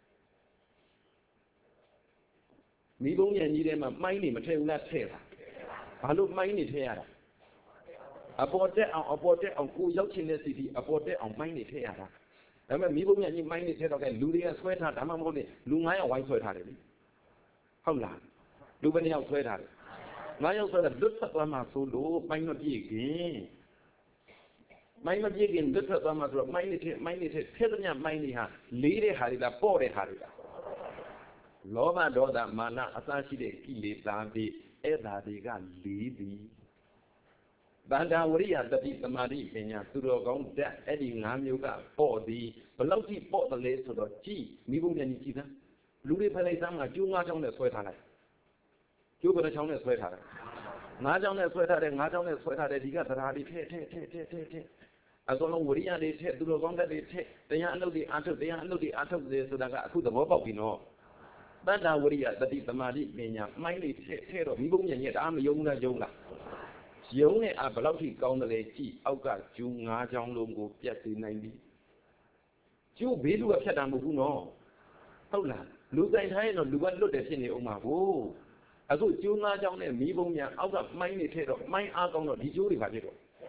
Me don't need them a mining material that tail. I look mining here. About that on who yells in the city, about that on mining here. I mean, me don't need mining tail again. Ludia sweater, I'm only Lumaya white sweater. How long? Do any else sweater? My also the good Lama so low, might not be again. Might not be again, good Lama, mining it, Pelania mining her, lady Harida, body Harida. Lova Doda Mana Asashi de Kili Dadi, Eda de Galibi. Banda Uria, the deep Mari, Pena, Surogon, that Eddie Namuga, or the Pelosi bought the lace to the G, Mibu and Nikita. Ludi Pelezama, Junga on the sweater. You got a town of sweater. Not on the sweater and not on the sweater that he got the Hadi. As long as Uria, they said, Durogon that they take, they are no the answer, they are no the answer of this, so that I could have about we know. Banda Uria, the deep Mari, Pena, Miley, Tero, Mibu and yet I'm Yonga Jonga. Yonga, a Pelosi gone the lady, Auga, Junga, John Longo, Piatti 90. You be to a Chadamuno. Hold on. Look at high or look at look at any Omago. A good Junga down and Mibonia out of my tail, my argon of the jury Vadiro.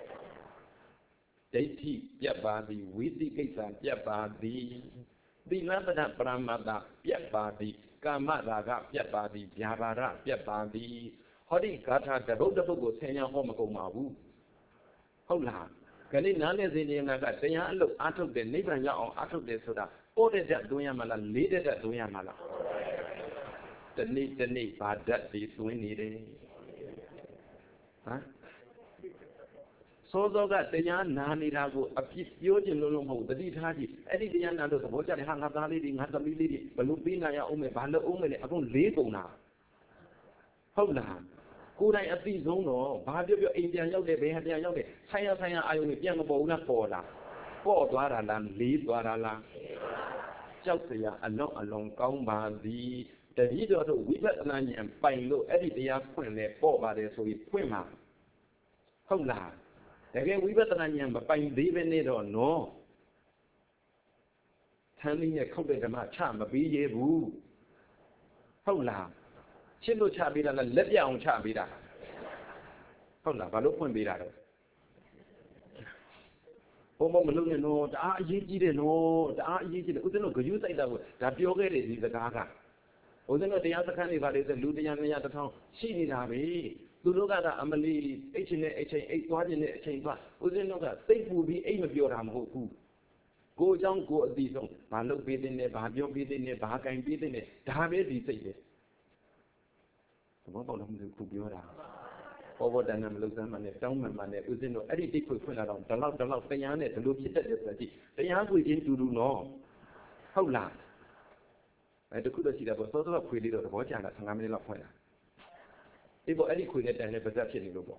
They see Piabadi, with the Gaysan, Piabadi, the Navada Bramada, Piabadi, Gamadaga, Piabadi, Yabara, Piabadi, Hodi Gata, the road of Bogo, Senya Homago Mabu. Hold on. Can it none as in Naga, they are look out of the neighbor or out of the soda, or the Duyamala, leader that Duyamala. The need, but that is we need it. Huh? So that the young Nani Rago, a piece Yojin Lolomo, the Ditaji, any Diana, the Boja, the Hanga leading, has a lady, but Lupina Ome, Banda Ome, I don't label now. Hold on. Could I at least know, but your Indian yoga, they had their yoga. Saya, I only young Bona Pola. For Dwaralan, lead Dwarala. Chelsea, and not along Gomba, the leader of the Wibet and Pine Low, Eddie, when they fought by the Sweet Quima. Hold on. Again, Wibet and Pine leaving it or no. Turning a complete amount charm, a be a woo. Hold on. Chindo Chabida and let down Chabida. Hold on, but open Bida. Oh, Malone, no, ye didn't know, ye didn't know, could you say that you get it is the Gaga? Wasn't the other carnival is a Ludian at the town? She did have a Ludoga, Amelie, H8, Guardian, Chamber, wasn't no that they will be aim of your Ramho. Go down, go at these own, Malo bid in it, Babio bid in it, Baka and bid in it, to have it, he said it. What about them to Kubiora? ဘောတန်နမလို့စမ်းမှနဲ့တောင်းမှန်မှနဲ့ဦးစင်းတို့အဲ့ဒီတိတ်ခွေဖွင့်လာတော့တလောက်တရားနဲ့ဘလို့ဖြစ်တတ်တယ်ဆိုတာကြည့်တရားခွေချင်းတူနော်ဟုတ်လားတခုတော့ရှိတာပေါ့စောစောခွေလေးတော့သဘောကျတာ15မိနစ်လောက်ဖွင့်လာဒီပေါ့အဲ့ဒီခွေနဲ့တန်နဲ့ပါဇက်ဖြစ်နေလို့ပေါ့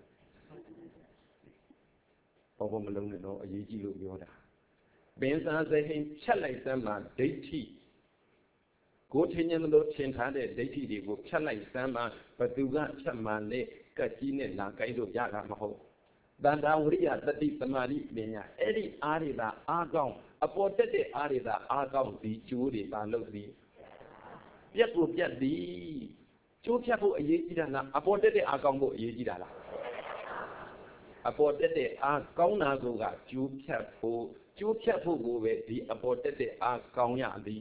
ဘောမလုံးနဲ့တော့အရေးကြီးလို့ပြောတာပင်စာစဟင်ချက်လိုက်စမ်းမှဒိဋ္ဌိကိုထင်ရင်လို့ထင်ထားတဲ့ဒိဋ္ဌိတွေကိုဖြတ်လိုက်စမ်းမှဘသူကဖြတ်မှလဲကတ်ကြီးနဲ့လာကိုင်းလို့ရတာမဟုတ်တန်တာဝရိယတတိသမာဓိပညာအဲ့ဒီအားတွေသာအားကောင်းအပေါ်တက်တဲ့အားတွေသာအားကောင်းသည်ကျိုးတွေသာလုပ်သည်ပြက်ကိုပြက်သည်ကျိုးဖြတ်ဖို့အရေးကြီးတာလားအပေါ်တက်တဲ့အားကောင်းဖို့အရေးကြီးတာလားအပေါ်တက်တဲ့အားကောင်းတာကကျိုးဖြတ်ဖို့ကိုပဲဒီအပေါ်တက်တဲ့အားကောင်းရသည်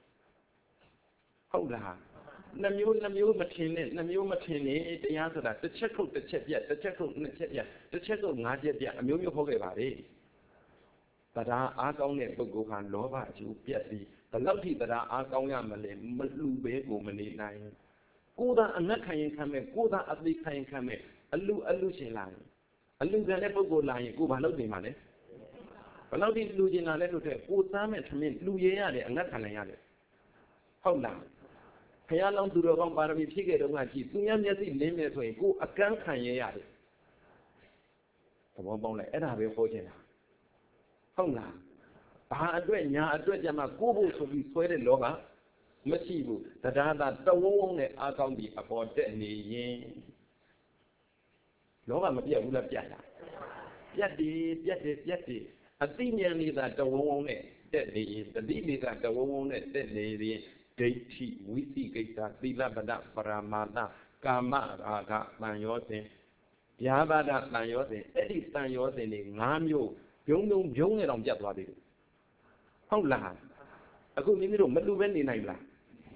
ဟုတ်လားနှမျိုးမထင်နဲ့တရားဆိုတာတစ်ချက်ခုတ်တစ်ချက်ပြတ်တစ်ချက်ခုတ်နှစ်ချက်ပြတ်တစ်ချက်ခုတ်ငါးချက်ပြတ်အမျိုးမျိုးဟောခဲ့ပါလေတရားအားကောင်းတဲ့ပုဂ္ဂိုလ်ဟာလောဘကျိုးပြတ်သည်ဘယ်လောက်ထိတရားအားကောင်းရမလဲမလှူပဲကိုမနေနိုင်ကိုယ်သာအငတ်ခံရင်ခံမဲ့ကိုယ်သာအသေးခံရင်ခံမဲ့အလူရှင်လာရင်အလူခံတဲ့ပုဂ္ဂိုလ်လာရင်ကိုယ်ဘာလုပ်နေမှာလဲဘယ်လောက်ထိလူကျင်လာလဲလို့တဲ့ကိုယ်သားမဲ့သမင်းလူရဲရတယ်အငတ်ခံနိုင်ရတယ်ဟုတ်လားဘုရားလောင်းသူတော်ကောင်းပါရမီဖြည့်ခဲ့တော့မှကြည့်သူများမျက်စိလင်းနေဆိုရင်ကိုယ်အကန့်ခံရရတယ်သဘောပေါက်လိုက်အဲ့ဒါပဲဟောချင်တာဟုတ်လားဘာအတွက်ညာအတွက်ကြမှာကိုယ်ဖို့ဆိုပြီးဆွဲတဲ့လောကမရှိဘူးတရားသာတဝုံနဲ့အားကောင်းပြီးအပေါ်တက်နေရင်လောကမပြတ်ဘူးလားပြတ်လားပြတ်တယ်အသိဉာဏ်လေးသာတဝုံနဲ့တက်နေရင်တတိလေးသာတဝုံနဲ့တက်နေရင်ဒိဋ္ဌိဝိသိကိစ္စသီလပဒပရမာသကာမရာဂတန်ရောစဉ်ဗျာပါဒတန်ရောစဉ်အဲ့ဒီတန်ရောစဉ်တွေ5မျိုးဘုံနဲ့တော့ပြတ်သွားသေးတယ်ဟုတ်လားအခုမိမိတို့မလူပဲနေနိုင်လား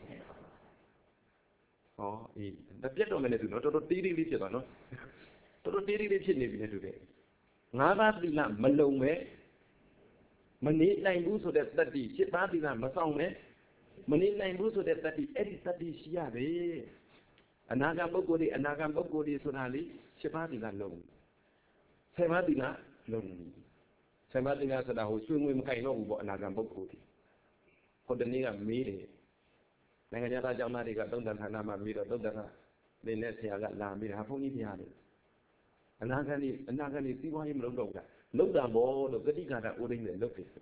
ဟောအေးပြတ်တော့မယ်နဲ့သူနော်တော်တော်တေးလေးဖြစ်သွားနော်တော်တော်တေးလေးဖြစ်နေပြီနဲ့တူတယ်5ပါးသီလမလုံပဲမနေနိုင်ဘူးဆိုတဲ့တတ္တိ7ပါးသီလမဆောင်ပဲမနေနိုင်ဘူးဆိုတဲ့တတ္တိအဲ့ဒီတတ္တိရှိရတယ်အနာဂတ်ပုဂ္ဂိုလ်တွေဆိုတာလေ7ပါးသီလလုံ10ပါးသီလလုံ10ပါးသီလဆိုတာဟိုရွှေငွေမကင်တော့ဘူးပေါ့အနာဂတ်ပုဂ္ဂိုလ်တွေဟိုတနေ့ကမေးတယ်နိုင်ငံသားကျောင်းသားတွေကသုံးတန်ဌာနမှာမေးတော့သုံးတန်ကနေနဲ့ဆရာကလာမေးတာဘုန်းကြီးဖျားတယ်အနာဂတ်นี่စီးပွားရေးမလုပ်တော့ဘူးလားလုပ်တာပေါ့လို့ဂတိကာတာဥရင်းနဲ့လုပ်တယ်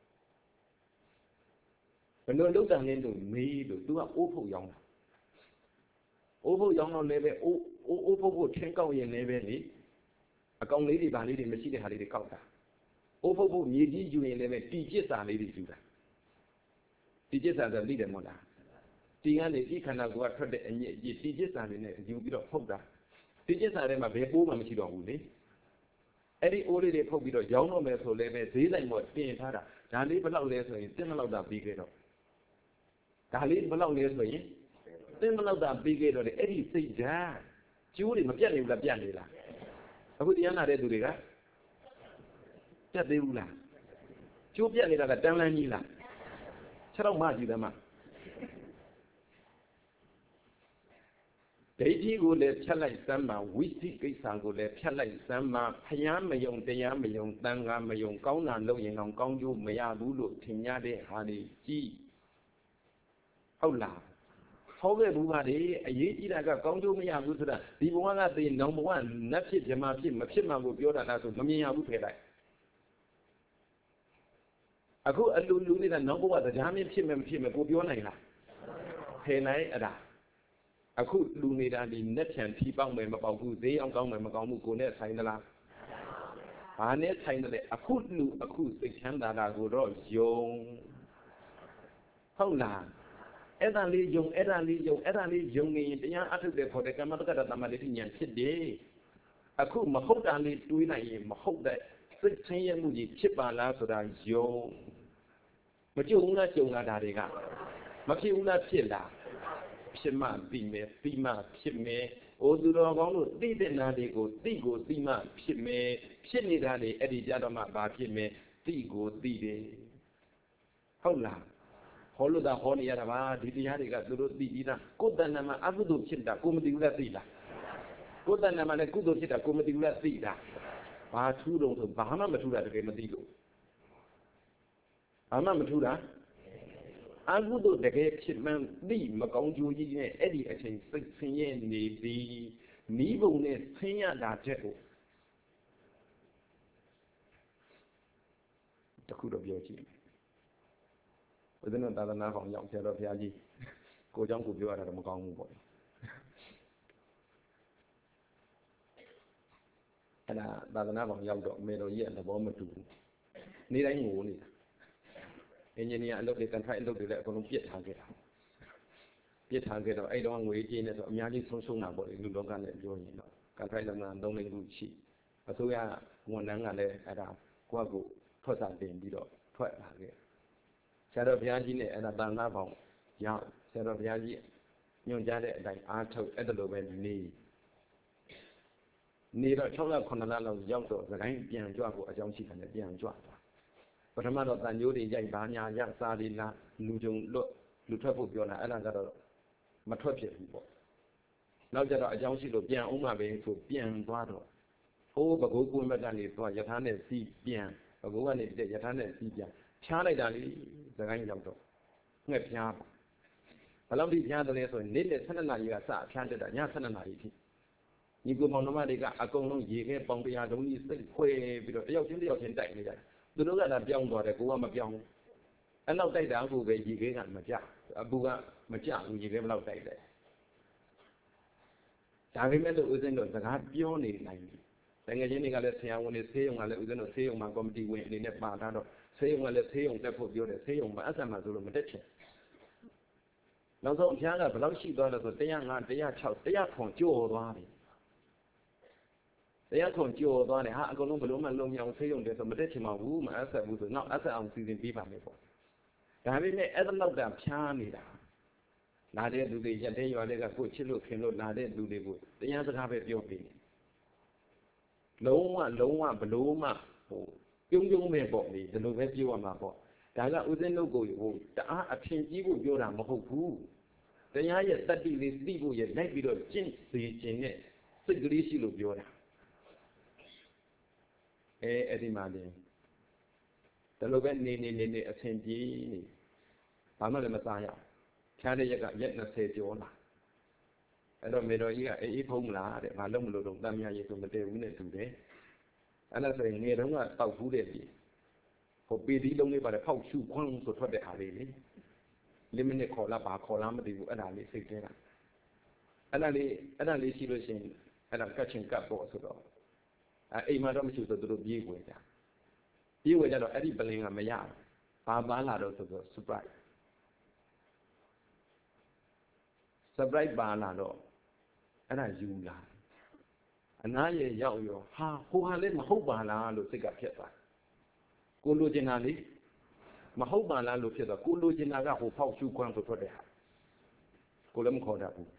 ဘယ်လိုလုပ်တာလဲလို့မေးလို့ तू ကအိုးဖုတ်ရောင်းတာအိုးဖုတ်ရောင်းတော့လည်းပဲအိုးဖုတ်ဖို့ထင်းကောက်ရင်လည်းပဲလေအကောင်လေးတွေဗာလေးတွေမရှိတဲ့ဟာလေးတွေကောက်တာအိုးဖုတ်ဖို့မြေကြီးယူရင်လည်းပဲတီကျစ်စာလေးတွေယူတာတီကျစ်စာဆိုလိတယ်မဟုတ်လားတီကနေဒီခန္ဓာကိုယ်ကထွက်တဲ့အညစ်အကြေးတီကျစ်စာတွေနဲ့ယူပြီးတော့ဖုတ်တာတီကျစ်စာထဲမှာဘယ်ပိုးမှမရှိတော့ဘူးလေအဲ့ဒီအိုးလေးတွေဖုတ်ပြီးတော့ရောင်းတော့မယ်ဆိုလည်းပဲဈေးဆိုင်ပေါ်တင်ထားတာဒါလေးဘယ်လောက်လဲဆိုရင်1လောက်တာပြီးခဲ့တော့ဒါလေးဘယ်လောက်လဲဆိုရင်1လောက်တာပြီးခဲ့တော့လေအဲ့ဒီစိတ်ဓာတ်ကျိုးတွေမပြတ်နေဘူးလားပြတ်နေလားအခုတရားနာတဲ့သူတွေကပြတ်သေးဘူးလားကျိုးပြတ်နေတာကတန်းလန်းကြီးလား6တော့မှကြည့်တယ်မှာဒိဋ္ဌိကိုလည်းဖြတ်လိုက်စမ်းမှာဝိသိကိစ္စကိုလည်းဖြတ်လိုက်စမ်းမှာဖျားမယုံတရားမယုံတန်ခါမယုံကောင်းတာလုပ်ရင်တော့ကောင်းကျိုးမရဘူးလို့ထင်ရတဲ့ဟာတွေကြီးဟုတ်လားဟောခဲ့ဘူးပါလေအရေးကြီးတာကကောင်းကျိုးမရဘူးဆိုတာဒီဘဝကသိနောင်ဘဝနတ်ဖြစ်ဇမဖြစ်မဖြစ်မှကိုပြောတာလားဆိုမမြင်ရဘူးဖယ်လိုက်အခုအလူနေတာနောက်ဘဝတရားမင်းဖြစ်မယ်မဖြစ်မယ်ကိုပြောနိုင်လားဖယ်လိုက်အဲ့ဒါအခုလူနေတာဒီနဲ့ဖြန်ထီပေါက်မယ်မပေါက်ဘူးဈေးအောင်ကောင်းမယ်မကောင်းဘူးကိုနဲ့ဆိုင်သလားဘာနဲ့ဆိုင်တယ်အခုလူအခုစိတ်ချမ်းသာတာကိုတော့ယုံဟုတ်လားအဲ့ဒါလေးယုံနေရင်တရားအထုတ်တဲ့ခေါ်တဲ့ကမ္မတက္ကတာတမတိဉာဏ်ဖြစ်တယ်အခုမဟုတ်တာလေးတွေးနိုင်ရင်မဟုတ်တဲ့စိတ်ဆင်းရဲမှုကြီးဖြစ်ပါလားဆိုတာယုံမကြုံဘူးလားကြုံလာတာတွေကမဖြစ်ဘူးလားဖြစ်လားဖြစ်မှပြီးမယ်ပြီးမှဖြစ်မယ်။အိုသူတော်ကောင်းတို့သိတဲ့နာတွေကိုသိမှဖြစ်မယ်။ဖြစ်နေတာတွေအဲ့ဒီကြတော့မှဘာဖြစ်မယ်။သိကိုသိတယ်။ဟုတ်လား။ဟောလို့သာဟောနေရတာပါဒီတရားတွေကသူတို့သိပြီးသားကိုယ်တဏ္ဍာမှာအကုသိုလ်ဖြစ်တာကိုမသိဘူးလားသိလား။ကိုယ်တဏ္ဍာမှာလည်းကုသိုလ်ဖြစ်တာကိုမသိဘူးလားသိတာဘာထူးတော့ဆိုဘာမှမထူးတာတကယ်မသိလို့ဘာမှမထူးတာအကုသိုလ်တကယ်ဖြစ်မှန်းသိမကောင်းကျိုးကြီးနဲ့အဲ့ဒီအချိန်စိတ်ဆင်းရဲနေသည်နီးပုံနဲ့ဆင်းရတာချက်ကိုတခုတော့ပြောကြည့်ဦးဇင်းတို့သာသနာ့ကောင်ရောက်ဆရာတော်ဘုရားကြီးကိုเจ้าကိုပြောရတာတော့မကောင်းဘူးပေါ့အဲ့ဒါသာသနာ့ကောင်ရောက်တော့အမေတော်ကြီးကသဘောမတူဘူးနေ့တိုင်းငိုနေတာအင်ဂျင်နီယာအလုပ်တွေကန်ထရိုက်အလုပ်တွေလည်းအကုန်လုံးပြစ်ထားခဲ့တာပြစ်ထားခဲ့တော့အဲ့တော့ငွေကြေးနဲ့ဆိုအများကြီးဆုံးရှုံးတာပေါ့လေလူလောကနဲ့ပြောရင်တော့ကန်ထရိုက်လုပ်ငန်း3-4ခုရှိအစိုးရဝန်ထမ်းကလည်းအဲ့ဒါကိုယ့်ကိုထွက်စာတင်ပြီးတော့ထွက်လာခဲ့ဆရာတော်ဘုရားကြီးနဲ့အဲ့ဒါသာသနာ့ကောင်ရောက်ဆရာတော်ဘုရားကြီးညွှန်ကြားတဲ့အတိုင်းအားထုတ်အဲ့ဒါလိုပဲနေတော့6လ9လလောက်ရောက်တော့သခိုင်းပြန်ကြွဖို့အကြောင်းရှိတယ်ပြန်ကြွသွားပထမတော့တန်ကြိုးတွေရိုက်ပါညာရစားလေးလားလူကြုံလွတ်လူထွက်ဖို့ပြောတာအဲ့ဒါကတော့မထွက်ဖြစ်ဘူးပေါ့နောက်ကြတော့အကြောင်းရှိလို့ပြန်အောင်မှပဲဆိုပြန်သွားတော့ဟိုးဘကိုးကွင်းဘက်ကနေသွားယထာနဲ့စီးပြန်ဘကိုးကနေပြယထာနဲ့စီးပြန်ဖြားလိုက်တာလေသခိုင်းရောက်တော့ငှက်ဖြားဘယ်လောက်ထိဖြားတယ်လဲဆိုရင်နေ့နဲ့12နာရီကစဖြားတက်တာည12နာရီထိညီကိုမောင်နှမတွေကအကုန်လုံးရေခဲပေါင်100တုံးကြီးစိတ်ခွဲပြီးတော့တယောက်ချင်းတိုက်နေကြတယ်သူတို့ကလည်းပြောင်းသွားတယ်ကိုကမပြောင်းဘူးအဲ့လောက်တိုက်တာကိုပဲရေခဲကမကြအပူကမကြဘူးရေခဲဘယ်လောက်တိုက်တယ်ဒါပေမဲ့လို့ဦးဇင်းတို့စကားပြောနေနိုင်ပြီတကယ်ချင်းတွေကလည်းဆရာဝန်တွေဆေးရုံကလည်းဦးဇင်းတို့ဆေးရုံမှာကော်မတီဝင်အနေနဲ့ပါထားတော့ဆေးရုံကလည်းဆေးရုံတက်ဖို့ပြောတယ်ဆေးရုံမှာအဆံမှာဆိုလို့မတက်ချင်နောက်ဆုံးအဖျားကဘယ်လောက်ရှိသွားလဲဆို105 106 109ကျော်သွားပြီတရားခွန်ကြော်သွားတယ်ဟာအကုန်လုံးဘလို့မှလုံမြောင်ဆေးရုံတယ်ဆိုမတက်ချင်ပါဘူးမအပ်ဆက်ဘူးဆိုနောက်အပ်ဆက်အောင်စီစဉ်ပေးပါမယ်ပေါ့ဒါပေမဲ့အဲ့ဒါတော့တာဖြားနေတာလာတဲ့လူတွေရက်တဲ့ရွာတွေကကိုချစ်လို့ခင်လို့လာတဲ့လူတွေကိုတရားစကားပဲပြောပေးနေလုံးဝဘလို့မှဟိုပြုံးပဲပေါ့လေဒီလိုပဲပြောရမှာပေါ့ဒါကဦးဇင်းတို့ကိုဟိုတအားအထင်ကြီးဖို့ပြောတာမဟုတ်ဘူးတရားရဲ့တတ္တိလေးသိဖို့ရဲ့လိုက်ပြီးတော့ကျင့်စေခြင်းနဲ့စိတ်ကလေးရှိလို့ပြောတာအဲ့ဒီမှာတင်ဒါလိုပဲနေအဆင်ပြေနေဘာမှလည်းမစားရအောင်ဖြားတဲ့ရက်ကရက်20ကျော်လာအဲ့တော့မေတော်ကြီးကအေးဖုံးလားတဲ့ဘာလို့မလို့တော့တမ်းမြရေးဆိုမတည့်ဘူးနဲ့တူတယ်အဲ့ဒါဆိုရင်ငယ်တုန်းကတောက်ဘူးတဲ့ပြီဟိုပေဒီလုံးလေးပါတယ်ဖောက်ရှုခွန်းဆိုထွက်တဲ့အားလေးလေ10မိနစ်ခေါ်လားဘာခေါ်လားမသိဘူးအဲ့ဒါလေးစိတ်ထဲကအဲ့ဒါလေးရှိလို့ရှိရင်အဲ့ဒါကတ်ချင်ကတ်ပေါ့ဆိုတော့အိမ်မှာတော့မရှိဆိုသူတို့ပြေးဝင်ကြတော့အဲ့ဒီပလင်ကမရဘာပါလာတော့ဆိုတော့ surprise ပါလာတော့အဲ့ဒါယူလာအနားရဲ့ရောက်ရောဟာဟိုဟာလည်းမဟုတ်ပါလားလို့စိတ်ကဖြစ်သွားကိုလိုချင်တာလေမဟုတ်ပါလားလို့ဖြစ်သွားကိုလိုချင်တာကဟိုဖောက်ရှုခွန်းဆိုထွက်တဲ့ဟာကိုလည်းမခေါ်တတ်ဘူး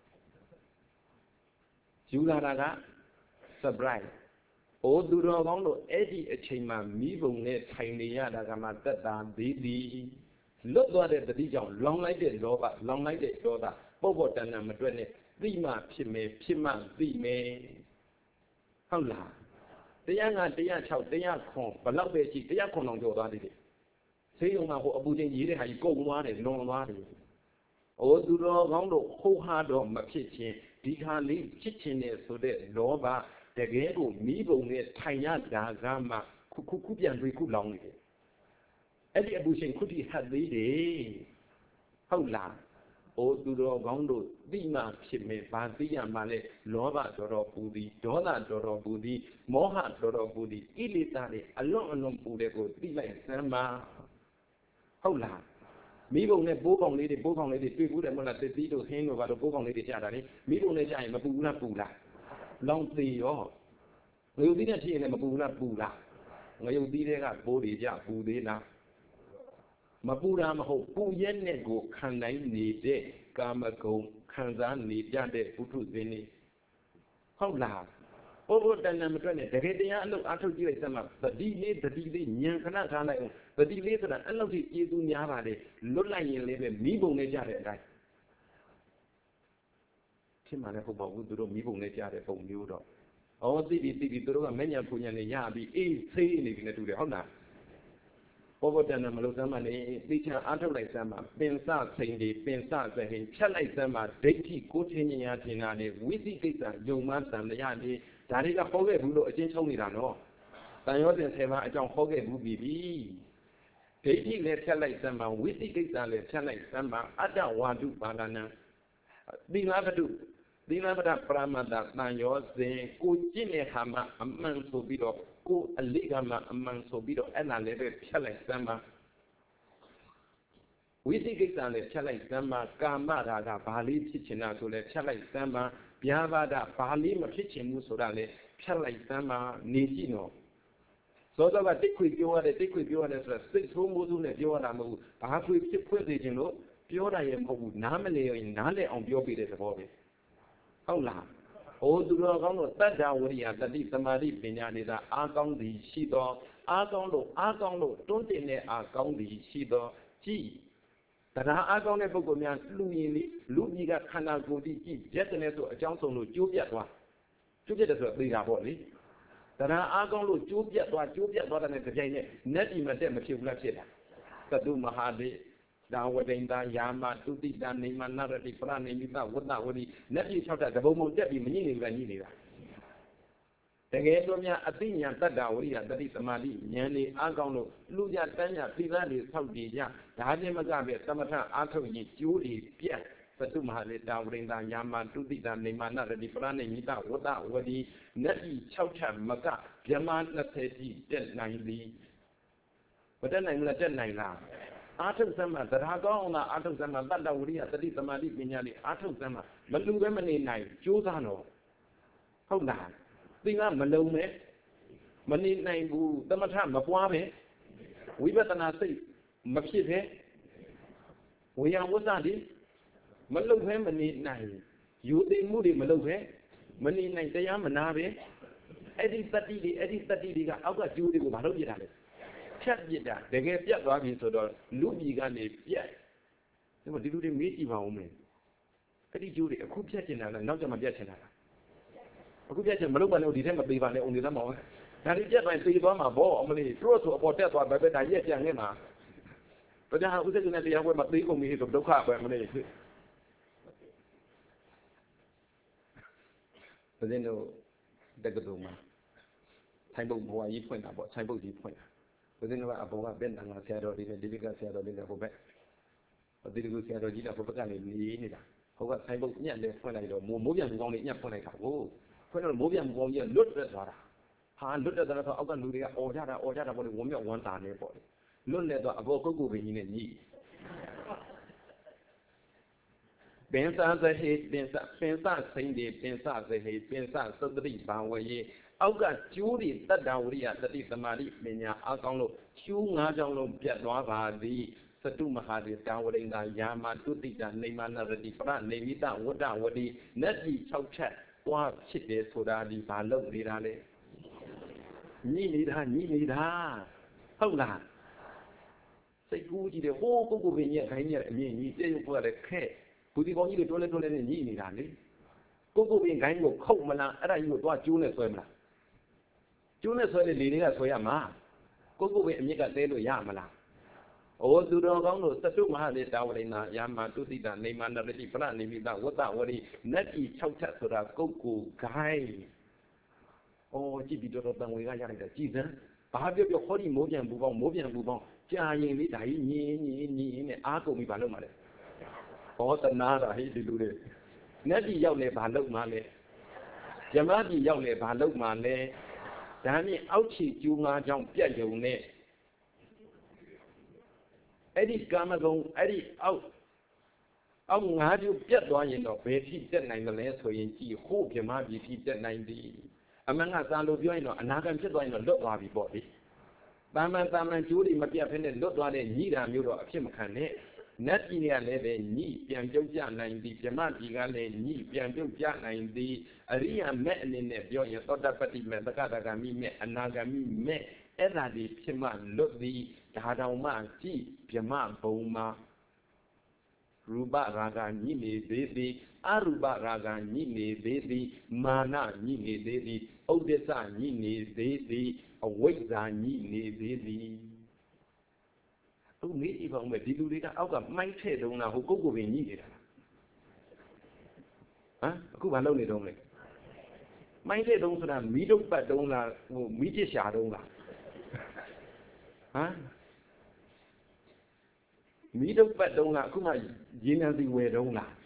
ယူလာတာက surpriseအိုးသူတော်ကောင်းတို့အဲ့ဒီအချိန်မှာမိဘုံနဲ့ထိုင်နေရတာကမှတက်တာသေးသည်လွတ်သွားတဲ့တတိကြောင့်လောင်လိုက်တဲ့လောဘလောင်လိုက်တဲ့ဒေါသပေါ့တန်မတွက်နဲ့သိမှဖြစ်မယ်ဖြစ်မှသိမယ်ဟုတ်လား105 106 109ဘလောက်ပဲရှိ109အောင်ကျော်သွားသေးတယ်ဆေးရုံမှာဟိုအပူချင်းရေးတဲ့ဟာကြီးကုန်သွားတယ်လွန်သွားတယ်အိုးသူတော်ကောင်းတို့ဟုတ်ဟာတော့မဖြစ်ချင်းဒီခါလေးဖြစ်ချင်းနဲ့ဆိုတဲ့လောဘတကယ်ကိုမိဘုံနဲ့ထိုင်ရတာကမှခုပြန်တွေခုလောင်နေတယ်အဲ့ဒီအပူရှင်ခုထိဟတ်သေးတယ်ဟုတ်လားအိုးသူတော်ကောင်းတို့သိမှဖြစ်မယ်ဗာသိရမှလဲလောဘတော်ပူသည်ဒေါသတော်ပူသည်မောဟတော်ပူသည်ဣလိတာတွေအလွန်ပူတဲ့ကိုသိလိုက်စမ်းပါဟုတ်လားမိဘုံနဲ့ပိုးကောင်လေးတွေတွေ့ဘူးတယ်မဟုတ်လားသတိတို့ဟင်းတို့ဘာလို့ပိုးကောင်လေးတွေကြာတာလေမိဘုံနဲ့ကြာရင်မပူဘူးလားပူလားလောင်သေးရောငရုတ်သီးနဲ့ထိရင်လည်းမပူဘူးလားပူလားငရုတ်သီးတွေကပိုးတွေကြပူသေးလားမပူတာမဟုတ်ပူရက်နဲ့ကိုခံနိုင်နေတဲ့ကာမဂုဏ်ခံစားနေကြတဲ့ပုထုဇဉ်တွေဟုတ်လားဘိုးတန်တန်မတွက်နဲ့တကယ်တရားအလုပ်အားထုတ်ကြည့်လိုက်စမ်းပါသတိလေးဉာဏ်ခဏထားလိုက်အောင်သတိလေးဆိုတာအဲ့လောက်ထိကျေးဇူးများပါလေလွတ်လိုက်ရင်လည်းပဲမိဘုံနဲ့ကြတဲ့အတိုင်းဖြစ်မှလည်းဟုတ်ပါဘူးသူတို့မိဘုံနဲ့ကြားတဲ့ပုံမျိုးတော့ဩသိပြီသူတို့ကမညံပူညံနဲ့ရပြီးအေးဆေးနေပြီနဲ့တူတယ်ဟုတ်လားဘောဘောတန်မလို့စမ်းမနေသိချာအားထုတ်လိုက်စမ်းပါပင်စစိန်ဒီပင်စသဟိဖြတ်လိုက်စမ်းပါဒိဋ္ဌိကိုချင်းဉာဏ်ထင်တာနဲ့ဝိသိကိစ္စယုံမှန်တန်တရားဒီဒါတွေကဟောခဲ့ဘူးလို့အချင်းချင်းနေတာနော်တန်ရောစဉ်10ပါးအကြောင်းဟောခဲ့ဘူးပြီဒိဋ္ဌိလည်းဖြတ်လိုက်စမ်းပါဝိသိကိစ္စလည်းဖြတ်လိုက်စမ်းပါအတ္တဝါဒုပါဠနံသီလပတုသီလပဒပရမတ္တတန်ရောစဉ်ကိုကျင့်တဲ့ဟာမှာအမှန်ဆိုပြီးတော့ကိုအလေးကမှအမှန်ဆိုပြီးတော့အဲ့ဒါလည်းပဲဖြတ်လိုက်စမ်းပါဝိသိကိစ္စလည်းဖြတ်လိုက်စမ်းပါကာမရာဂဘာလေးဖြစ်ချင်တာဆိုလည်းဖြတ်လိုက်စမ်းပါဗျာပါဒဘာလေးမဖြစ်ချင်ဘူးဆိုတာလည်းဖြတ်လိုက်စမ်းပါနေကြည့်တော့သောသောကတိတ်ခွေပြောရတယ်တိတ်ခွေပြောရတယ်ဆိုတာစိတ်ဆိုးမိုးဆိုးနဲ့ပြောရတာမဟုတ်ဘူးဘာခွေဖြစ်ဖွင့်စေခြင်းလို့ပြောတာရဲ့မဟုတ်ဘူးနားမလည်ရင်နားလည်အောင်ပြောပြတဲ့သဘောပဲဟုတ်လားဟိုသူတော်ကောင်းတို့တတ္တဝရိယတတိသမာဓိပညာတွေသာအားကောင်းသည်ရှိသောအားကောင်းလို့တွန်းတင်တဲ့အားကောင်းသည်ရှိသောကြည်တရားအားကောင်းတဲ့ပုဂ္ဂိုလ်များလူရင်လေလူကြီးကခန္ဓာကိုယ်ကြည့်ရက်တဲ့ဆိုအကြောင်းဆုံးလို့ကျိုးပြတ်သွားကျိုးပြတ်တယ်ဆိုတော့သိတာပေါ့လေတရားအားကောင်းလို့ကျိုးပြတ်သွားတဲ့နဲ့တပြိုင်နက်နတ်ဒီမတက်မဖြစ်ဘူးလားဖြစ်တာသတုမဟာဒေဒါဝတိန်တာယာမတုတိတာနေမနာရတိပရနေမိတဝတ္တဝတိနတ်ပြည်6တက်တဘုံဘုံတက်ပြီးမညစ်နေဘူးလားညစ်နေတာတကယ်လို့များအသိဉာဏ်တတ္တဝရိယတတိသမာဓိဉာဏ်လေးအားကောင်းလို့လူကြတန်းကြသီလတွေဆောက်တည်ကြဒါချင်းမကပဲသမထအားထုတ်ရင်ကျိုးတွေပြတ်သတုမဟာလေတာဝတိန်တာယာမတုတိတာနေမနာရတိပရနေမိတဝတ္တဝတိနတ်ပြည်6ချက်မကဗြဟ္မာ20တိတက်နိုင်သည်မတက်နိုင်ဘူးလားတက်နိုင်လားအာထုတ်စမ်းမှာတရားကောင်းအောင်လားအာထုတ်စမ်းမှာတတ္တဝရိယတတိသမာဓိပညာလေးအာထုတ်စမ်းမှာမလူပဲမနေနိုင်ကြိုးစားတော့ဟုတ်လားသင်ကမလုံနဲ့မနေနိုင်ဘူးသမထမပွားပဲဝိပဿနာစိတ်မဖြစ်ပဲဝေယဝဇ္ဇတွေမလုံပဲမနေနိုင်ယူသိမှုတွေမလုံပဲမနေနိုင်တရားမနာပဲအဲ့ဒီတတ္တိတွေကအောက်ကကျိုးတွေကိုမလုပ်ပြတာလေဖြတ်ပြစ်တာတကယ်ပြတ်သွားပြီဆိုတော့လူပြည်ကနေပြတ်ဒီလူတွေမေးကြည့်ပါဦးမယ်အဲ့ဒီကျိုးတွေအခုပြတ်ချင်တာလားနောက်ကျမှပြတ်ချင်တာလားအခုပြတ်ချင်မလုပ်ပါနဲ့ဒီထဲမသေးပါနဲ့အောင်နေသမောင်းဒါတွေပြတ်သွားရင်သေသွားမှာဘောအမလေးတို့ဆိုအပေါ်တက်သွားပဲဒါရက်ပြန်နေမှာတရားဥစ္စာနဲ့တရားဝဲမှာသေကုန်ပြီဆိုဒုက္ခပဲမလေးဘုရင်တို့တက္ကသိုလ်မှာဆိုင်ဘုတ်ဘဝကြီးဖွင့်တာပေါ့ဆိုင်ဘုတ်ကြီးဖွင့်တာဘုရင်ကအဘောကဘယ်တန်ကဆရာတော်ဒီနဲ့ဒီကဆရာတော်တွေကဟိုဘက်ဒီကဆရာတော်ကြီးကဟိုဘက်ကနေနေနေတာဟိုကဆိုင်ဘုတ်ညက်လဲဖွင့်လိုက်တော့မိုးပြန်ကောင်းလေးညက်ဖွင့်လိုက်တာကိုဖွင့်တော့မိုးပြန်ကောင်းကြီးလွတ်ထွက်သွားတာဟာလွတ်တက်သွားတော့အောက်ကလူတွေကအော်ကြတာပေါ့လေဝမ်းမြောက်ဝမ်းသာနေပေါ့လေလွတ်လက်တော့အဘောကုတ်ကိုပင်ကြီးနဲ့ညီပင်စသဟေပင်စစိန်ဒီပင်စသဟေပင်စသတ္တိဘာဝယေအောက်ကကျိုးတွေတတ္တဝရိယတတိသမာဓိပညာအားကောင်းလို့ကျိုး၅ကြောင်းလုံးပြတ်သွားပါသည်သတုမဟာဒေတာဝရိန္ဒာယာမတုတိတနေမနာရတိပရနေမိတဝတ္တဝတိနတ်ကြီး6ချက်သွားဖြစ်တယ်ဆိုတာဒီဘာလို့နေတာလဲညှိနေတာဟုတ်လားစိတ်ကူးကြည့်တယ်ဟိုးပုဂ္ဂိုလ်ပင်ရဲ့ခိုင်းရဲ့အမြင်ကြီးပြည့်ရုပ်ပေါ်လည်းခက်ဘူဒီကောင်းကြီးတွေတွဲလဲနဲ့ညှိနေတာလေပုဂ္ဂိုလ်ပင်ခိုင်းကိုခုတ်မလားအဲ့ဒါကြီးကိုသွားကျိုးနဲ့ဆွဲမလားကျိုးနဲ့ဆွဲတဲ့လေတွေကဆွဲရမှာပုဂ္ဂိုလ်ပင်အမြင့်ကတဲလို့ရမလားဩသူတော်ကောင်းတို့သတ္တုမဟာလေတာဝရိန္ဒာယာမတုတိတနေမနာရတိပရနေမိတဝတ္တဝရိနတ်ကြီး6ချက်ဆိုတာကုတ်ကိုခိုင်းဩကြည့်ပြီးတော့တန်ဝေကရလိုက်တာကြည်စမ်းဘာပြောဟောဒီမိုးပြန်ပူပေါင်းကြာရင်လေးဒါကြီးညင်းနဲ့အားကုန်ပြီဘာလုပ်မှလဲဟောတနာတာဟိဒီလူတွေနတ်ကြီးရောက်လဲဘာလုပ်မှလဲဇမကြီးရောက်လဲဘာလုပ်မှလဲဒါနဲ့အောက်ခြေကျူး၅ချောင်းပြတ်ယုံနဲ့အဲ့ဒီကာမဂုဏ်အဲ့ဒီအောက်၅ကျူးပြတ်သွားရင်တော့ဘယ်ဖြစ်တက်နိုင်မလဲဆိုရင်ကြည်ဟိုးပြမကြီးဖြစ်တက်နိုင်သည်အမှန်ကသာလို့ပြောရင်တော့အနာဂတ်ဖြစ်သွားရင်တော့လွတ်သွားပြီပေါ့လေတာမန်ကျိုးတွေမပြတ်ဖ ೇನೆ လွတ်သွားတဲ့ညိတာမျိုးတော့အဖြစ်မခံနဲ့နတ်ပြည်ကလည်းပဲညိပြန်ပြုတ်ကြနိုင်သည်ပြမပြည်ကလည်းညိပြန်ပြုတ်ကြနိုင်သည်အရိယာမဲ့အနေနဲ့ပြောရင်သောတပတ္တိမဲ့သက္ကတဂမိမဲ့အနာဂမိမဲ့အဲ့ဒါဒီဖြစ်မှလွတ်သည်ဒါတောင်မှကြည်ပြမဘုံမှာဟ Rupa raga nini dedi, arupa raga nini dedi, mana nini dedi, odesa nini dedi, awaiza nini dedi. Tôi nghĩ gì vậy? Đi lưu đi cả, áo gặp mấy thế đâu nào, có của mình gì đó. Hả? Có bạn lâu này đâu này? Mấy thế đâu là mỹ đông bạc đâu là mỹ chế xả đâu là? Hả? Mỹ đông bạc đâu là cũng mà diễn ra gì về đâu là?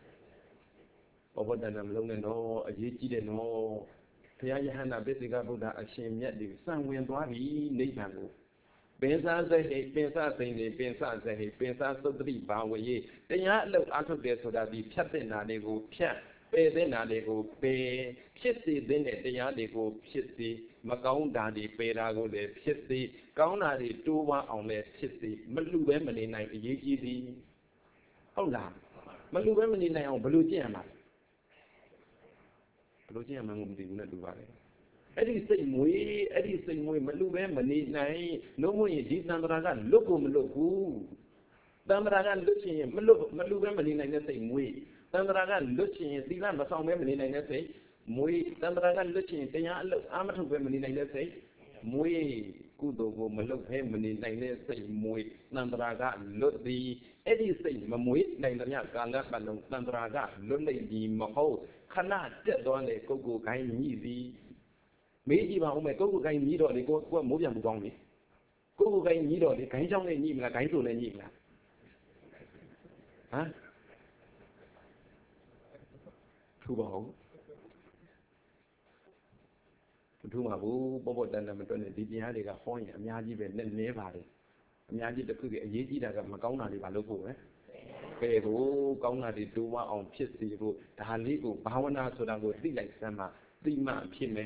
Ở bên đây làm lâu này nó ở dưới chỉ để nó thì anh hắn là biết gì cả Buddha ở xem nhất thì sang nguyên toán đi lấy bằng của. Bên xa dây thì bên xa dây thì bên xa dây thì bên xa sốt đi bảo vệ gì? Thế nhá lâu ăn thuốc để số đã bị phết tên nào để của phết, phê tên nào để của phê, phết gì tên này thế nhá để của phết gì, mà câu đã đi phê ra của để phết gì, câu nào thì tu qua ông để phết gì, mất lưu bên mình này cái gì gì, không làm, mất lưu bên mình này ông mất lưu gì mà, mất lưu gì mà không tìm được vậy. Ấy đi xây mũi mà lúc bé mà đi này nó muốn gì đi tam ra gan lúc cũng lúc cũ tam ra gan lúc gì mà lúc bé mà đi này nó xây mũi tam ra gan lúc gì đi làm mà xong bé mà đi này nó xây mũi tam ra gan lúc gì thế nhá lúc ám thu bé mà đi này nó xây mũi cú đồ của mà lúc bé mà đi này nó xây mũi tam ra gan lúc đi ấy đi xây mà mũi này là nhà càng ngắt bản đồng tam ra gan lúc này đi mà hậu khả năng chết đó này cô cái gì mấy gì mà ông mày có cái nhí rồi thì cô muốn làm một vòng đi, có cái nhí rồi thì cái trong này nhị là cái rồi này nhị là, hả? Thu mà bố đàn là mình tôi này đi nhà thì cả khói nhà gì về nên né vào đi, nhà gì được cái gì gì là mà công nào thì vào lúc phụ đấy, về của công nào thì tu mà ông biết gì của đa lý của bảo na số đang của tí lại xem mà tí mà biết mấy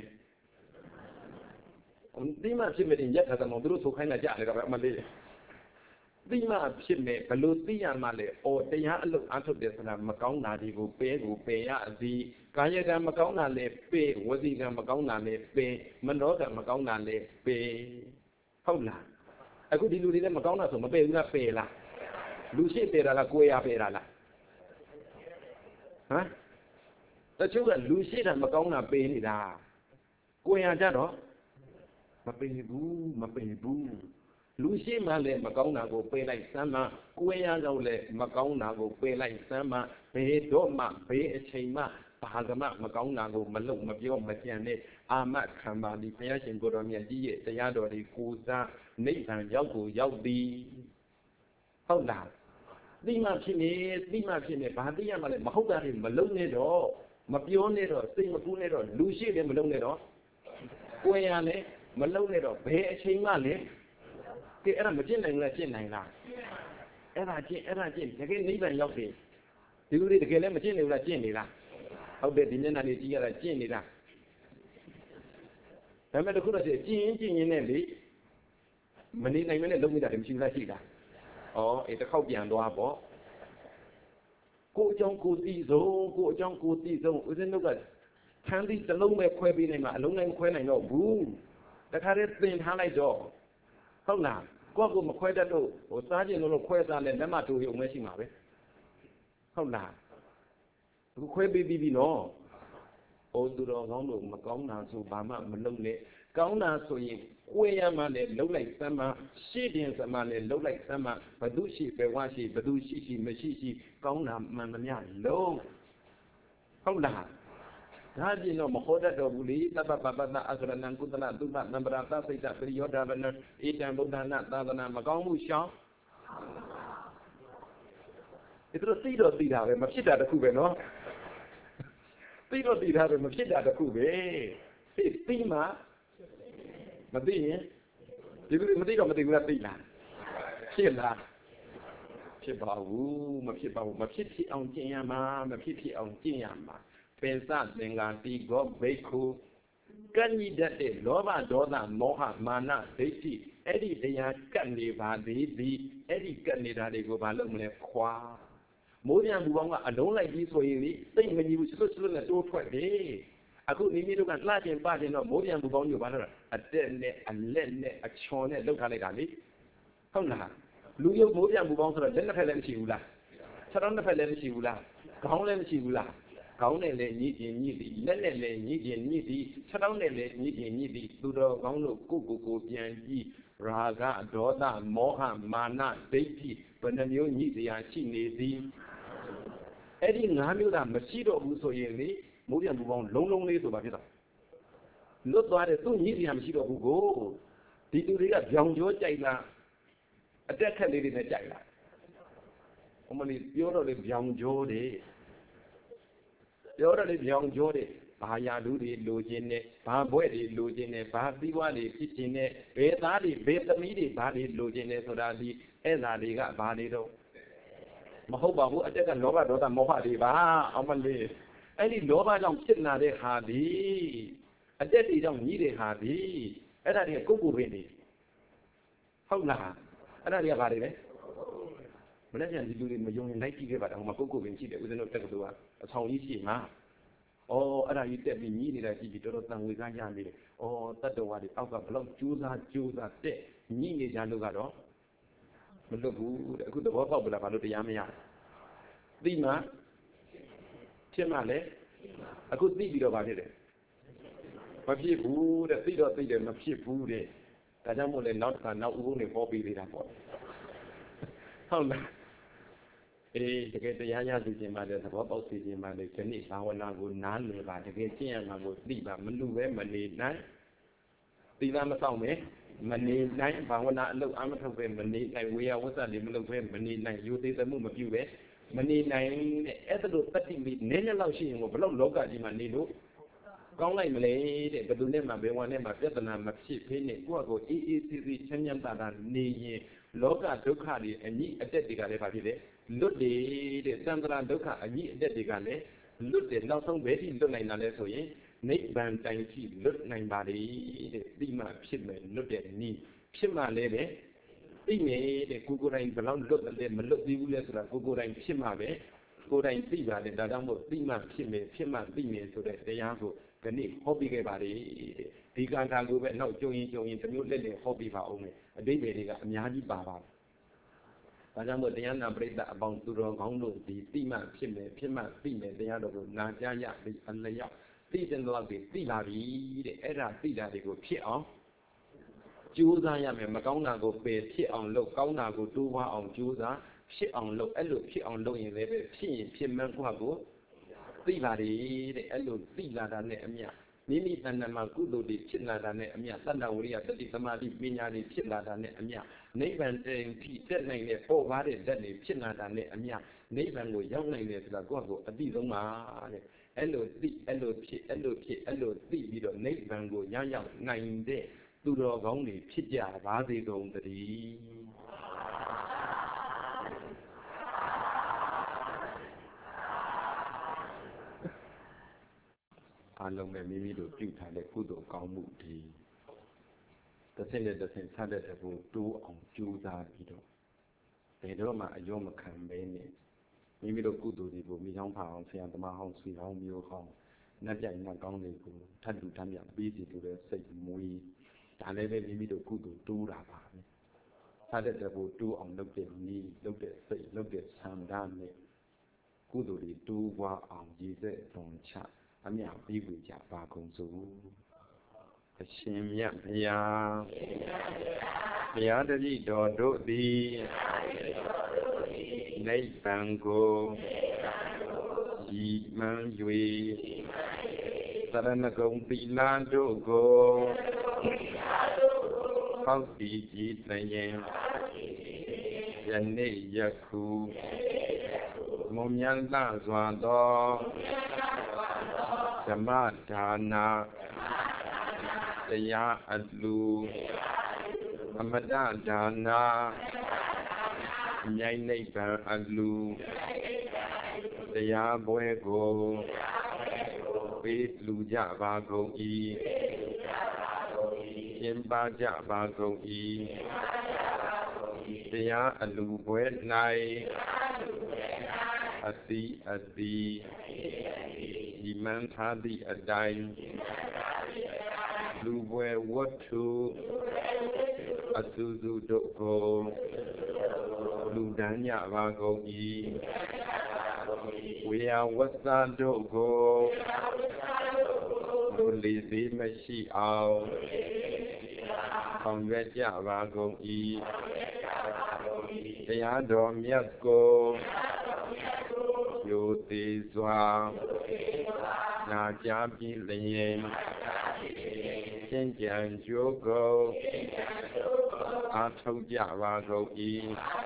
tí mà biết mấy thì nhất là tao tôi thuộc hay là chả được các bạn mà đi tí mà biết mấy cái lối tí mà lại ô tí nhà lúc ăn thuộc để xem mà công nào thì của pe à gì cái gì cái mà công nào lại pe cái gì cái mà công nào lại pe mình nói cái mà công nào lại pe không là ai cũng đi lui đi mà công nào số mà pe là lưu sĩ pe là quê à pe là hả? Ta chú là lưu sĩ là mà công nào pe thì là quê à cha đó mà pe bu lưu sĩ mà lên mà công nào của pe lại sao mà quê à đâu lên mà công nào của pe lại sao mà pe đó mà pe chơi mà bà cái mà công nào của mình lúc mà biểu mà tiền này mà tham mà đi phải xin của mình gì vậy thì đó thì cô ra mấy thằng giáo đi không làm đi mà khi này bà đi mà lại mà không ra thì mà lúc này đó mà biểu này đó xây mà cô này đó lưu sĩ này mà lúc này đó quê à này mà lâu này rồi bé chơi mà lấy cái là một chuyện này là cái này là nhau gì thì lúc đi cái này một chuyện này là chuyện này là ông để thì nhân này chỉ là chuyện này là thế mà được là chuyện như này đi mình đi này lúc này thì mình là gì cả ấy ta không biển đoà bỏ cô trong cô tí dâu ở trên lúc là tháng đi từ lâu mẹ khoe bên này mà lúc này khoe này nó bùแต่ถ้าเรียนเป็นทางไรจ่อเท่านั้นก็กูมาคุยได้ดูโอ้ซาจีโนโลคุยซาเลยนั่นมาดูอยู่ไม่ใช่มาเว้ยเท่านั้นกูคุยบีเนาะโอ้ดูเราน้องดูมาก้าวหน้าสู่บ้านมันลงเลยก้าวหน้าสู่ยิ่งคุยมาเลยลุกไหลสมาชีดินสมาเลยลุกไหลสมาประตูชีไปว่าชีประตูชีไม่ชีก้าวหน้ามันยากลงเท่านั้นถ้าจีโนมาโคตรดอกบุรีตาบาตาอัศรนังกุตนะตุบะนัมบราตาสิตาปริโยดาบันอิจังบุดานะตาตนะมาก้าวมุชาอิตรตีดาเว้มาพิดาตะคุเว้เนาะตีดาเว้มาพิดาตะคุเว้ตีมาตีเนี่ยဒီလိုမသိတော့မသိဘူးလားသိလားဖြစ်လားဖြစ်ပါဘူးမဖြစ်အောင်ကျင့်ရမှာမဖြစ်အောင်ကျင့်ရမှာเป็นสัตว์เป็นการตีก็เบิกคูกันยีดัดเดလောဘဒေါသမောဟမာနဒိဋ္ဌိအဲ့ဒီတရားကတ်နေပါသေးသည်အဲ့ဒီကတ်နေတာတွေကိုဘာလို့မလဲခွာမိုးပြန်ဘူပေါင်းကအလုံးလိုက်ပြီးဆိုရင်လေသိမ့်မကြီးဘူးစွတ်နဲ့တိုးထွက်တယ်အခုမိမိတို့ကလှကျင်ပကျင်တော့မိုးပြန်ဘူပေါင်းညို့ဘာလို့လဲအတက်နဲ့အလက်နဲ့အချော်နဲ့လှုပ်ထားလိုက်တာလေဟုတ်လားလူရုပ်မိုးပြန်ဘူပေါင်းဆိုတော့လက်နှစ်ဖက်လည်းမရှိဘူးလား Sarana Peleshula, Gaulen Shibula, Gaunele Nidi, Lenele Nidi, Saranele Nidi, Dudo, Gauno, Kuku, Pianji, Raga, Doda, Moha, Mana, Deiti, but then you need the Achini. Eddie Namula, Machido, Muso Yeni, Murian Wong, long way to Bakita. Not what I do need him, Shido who go. Did you read young George Jaila? A decade in a Jaila. Only purely young Jody. Purely young Jody. Baya Ludi, Lugine, Babuedi, Lugine, Babiwadi, Kitchine, Betadi, Betamidi, Badi, Lugine, Sodadi, Ezadi got Badido. Mahoba, who attack a Nova Dota Mohadi, Amali. Any Nova don't sit now they hardy. A daddy don't need a hardy. And I did Kuku ready. How now? And I did about it. But I didn't do it in my young 90 about Makuku and she with no take to us. That's how easy, ma. Oh, and I said we needed a TV to run with Ganyami. Oh, that's what it out of love, choose that day. Needed Janugado. But look who could work out about the Yamia. Dima, Chimale, I could leave it about it. But people, the feet of the people, that I'm only not only hobby with that one. How now? To get the Yaya to Mother, the Bobo City Mother, Kenny, our Nago, none about the Gatian, I would leave a Manu, Money night. The Lama found me, Money night, but when I look, I'm a Money night, we are what's a little Money night, you did the move of you, Money night, at the 30 with Nella Sheen, or below Loga, Manido. Con lại mà lấy để bên mà bên ngoài mà biết là mà chỉ phía này qua có ý chân nhân ta là nề lỗ cả đâu cả đi anh ấy ở đây thì cái này phải thế lúc để xem ra đâu cả anh ấy ở đây thì cái này lúc để lao xong về thì lúc này là để rồi nấy bàn tay chỉ lúc này bà đi để đi mà phía mình lúc để đi phía mà lấy đấy đi mẹ để cô này phải lao lúc để mình lúc đi vui là cô này phía mà về cô này đi vào để đã đang một đi mà phía mà đi mẹ rồi để ra rồi cái này hobby cái bà đi đi càng càng cứ vậy nào chơi tụi nó lên để hobby vào ông này ở đây về thì cả nhà đi bà vào và trong một thời nào bây giờ bằng tụi nó không đủ thì đi mà phía mà đi mẹ để ra được là gia nhà đi ăn lấy nhau đi trên lo thì đi là đi để ra đi là để có phía ông chú ra nhà mẹ mà con nào có về phía ông lúc con nào có tu hoa ông chú ra phía ông lúc ấy lúc phía ông lúc như thế phía mang qua của đi là đi để ấy lúc đi là đàn này em nhỉ Mimi tan mà cứ đồ đi chết là đàn này em nhỉ tan đầu đi à tất đi tham đi mi nhà đi chết là đàn này em nhỉ nấy bạn thì chết này này bỏ vào để đất này chết là đàn này em nhỉ nấy bạn ngồi giống này này là có đi giống mà ấy lúc đi rồi nấy bạn ngồi nhau này để tu đồ gong này chết giả vào đi gong đi anh long này Mimi đồ chịu thay để cú đồ cao mũ thì tất nhiên là thành sát để phụ tu ông chú ra đi đó để đó mà ayom mà khám bé này Mimi đồ cú đồ thì phụ mi hong phao xem tao mà hong suy hong miêu hong nãy giờ anh con này phụ thân đủ tham nhận bí gì tụi nó xây mùi tại đây Mimi đồ cú đồ tu ra bà này sát để phụ tu ông lúc để ni lúc để xây lúc để sang đan này cú đồ thì tu qua ông gì để đồng chặt anh nhạc đi gửi trả bà công số xem nhạc bia đã đi đò đỗ đi lấy bằng cô chỉ mang duy ta đã là công ty lan đỗ cô không bị chỉ này em dân này giặc khu mong nhân ta doan đó Samadhana Daya Adlu Amadadana Nhai Nây Bà Adlu Daya Boego Bết Lu Dạ Ba Gâu Y Chiêm Ba Dạ Ba Gâu Y Daya Adlu Boet Nai Ati Iman Thadi Adai Luwe Watu Asuzu Doko Lu ဒဏ်ညပါကုန်၏ဝေယဝတ္တတို့ကိုလူလီစေမရှိအောင်ဆောင်ရွက်ကြပါကုန်၏တရားတော်မြတ်ကိုယိုသေးစွာနာကြားပြီးလျင်ကျင့်ကြံကြိုးကုန်အားထုတ်ကြပါကုန်၏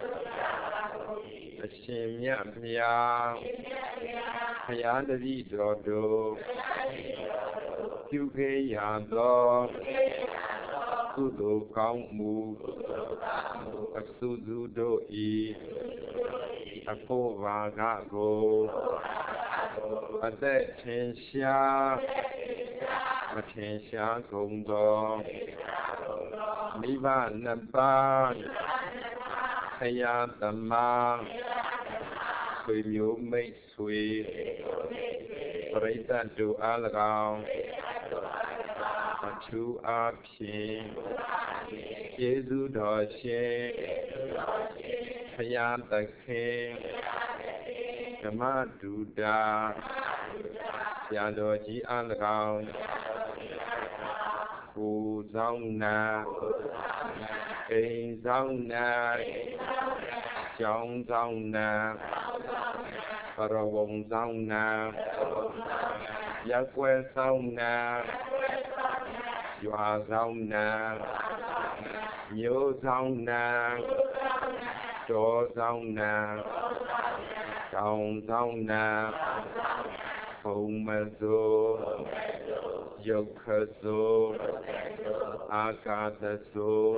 အရှင်မြတ်ဘုရားဘုရားတပည့်တော်တို့ပြုခဲ့ရသောကုသိုလ်ကောင်းမှုအစုစုတို့၏အဖို့ဘာကကိုအသက်ထင်ရှားမထင်ရှားကုန်သောမိဘနှစ်ပါးဆရာသမားဆွေမျိုးမိတ်ဆွေပရိသတ်တို့အား၎င်းအထူးအားဖြင့်ကျေးဇူးတော်ရှင်ဘုရားသခင်ဓမ္မဒုတာဆရာတော်ကြီးအား၎င်းကိုယ်ဆောင်နာအိမ်ဆောင်နာကျောင်းဆောင်နာပရဝုံဆောင်နာရက်ွယ်ဆောင်နာရွာဆောင်နာမြို့ဆောင်နာတော်ဆောင်နာတောင်ဆောင်နာဘုံမစိုးယုတ်ခစိုးအာကာသစိုး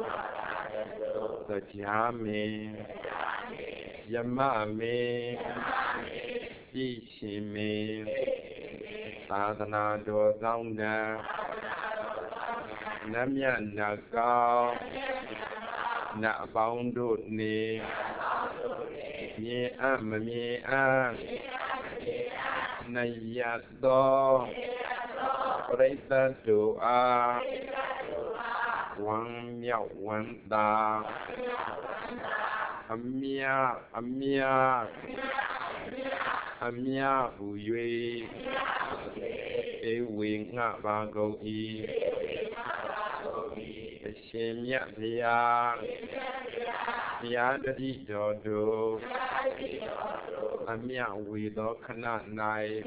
တရားမင်းယမမင်းပြည်ရှင်မင်းသာသနာတော်ဆောင်နာနတ်မြတ်နတ်ကောင်းနတ်အပေါင်းတို့နေမြင်အပ်မမြင်အပ်နယသောပရိသတ်တို့အားဝမ်းမြောက်ဝမ်းသာအမြဟူ၍ဧဝေငှပါကုန်၏အရှင်မြတ်ဘုရားဘုရားတပည့်တော်တို့အမြဝေသောခဏ၌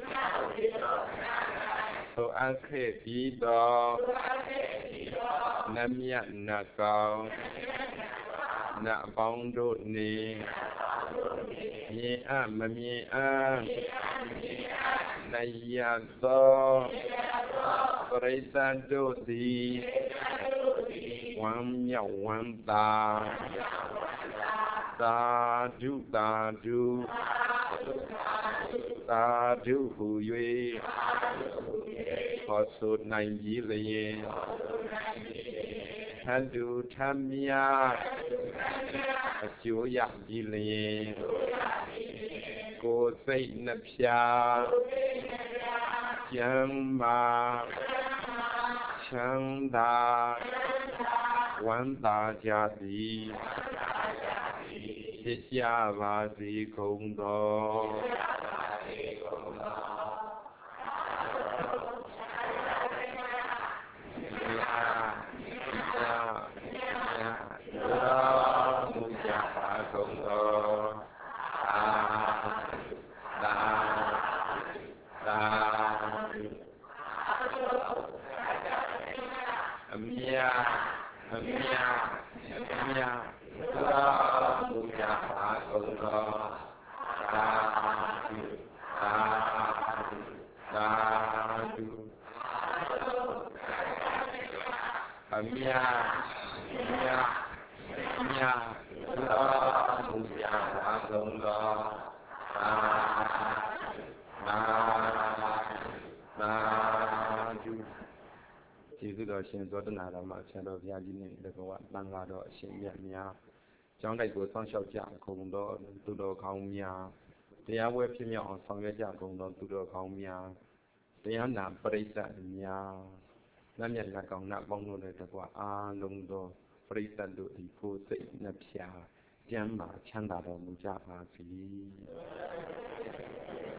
သို့အပ်ခဲ့ပြီးသောနတ်မြတ်နတ်ကောင်းနတ်အပေါင်းတို့နေမြင်အပ်မမြင်အပ်နယသောပရိသတ်တို့သည်ဝမ်းမြောက်ဝမ်းသာသာဓုသာဓုသာဓုဟူ၍ခေါ်ဆိုနိုင်ပြီလျင်ထန်တူထမ်းမြအကျိုးရပြီလျင်ကိုယ်စိတ်နှပြကျမ်းမာချမ်းသာဝမ်းသာကြသည်ဖြစ်ကြပါစေကုန်သောကျေးဇူးတော်ရှင်သောတနာတော်မှာဆရာတော်ဘုရားကြီးနဲ့တကွာတန်ခါတော်အရှင်မြတ်များကျောင်းတိုက်ကိုစောင့်ရှောက်ကြကုန်သောသူတော်ကောင်းများတရားပွဲဖြစ်မြောက်အောင်ဆောင်ရွက်ကြကုန်သောသူတော်ကောင်းများတရားနာပရိသတ်များနတ်မြတ်လက်ကောင်းနတ်ပေါင်းတို့နဲ့တကွာအားလုံးသောပရိသတ်တို့ဒီကိုယ်စိတ်နှပြကျမ်းမာချမ်းသာတော်မူကြပါစေ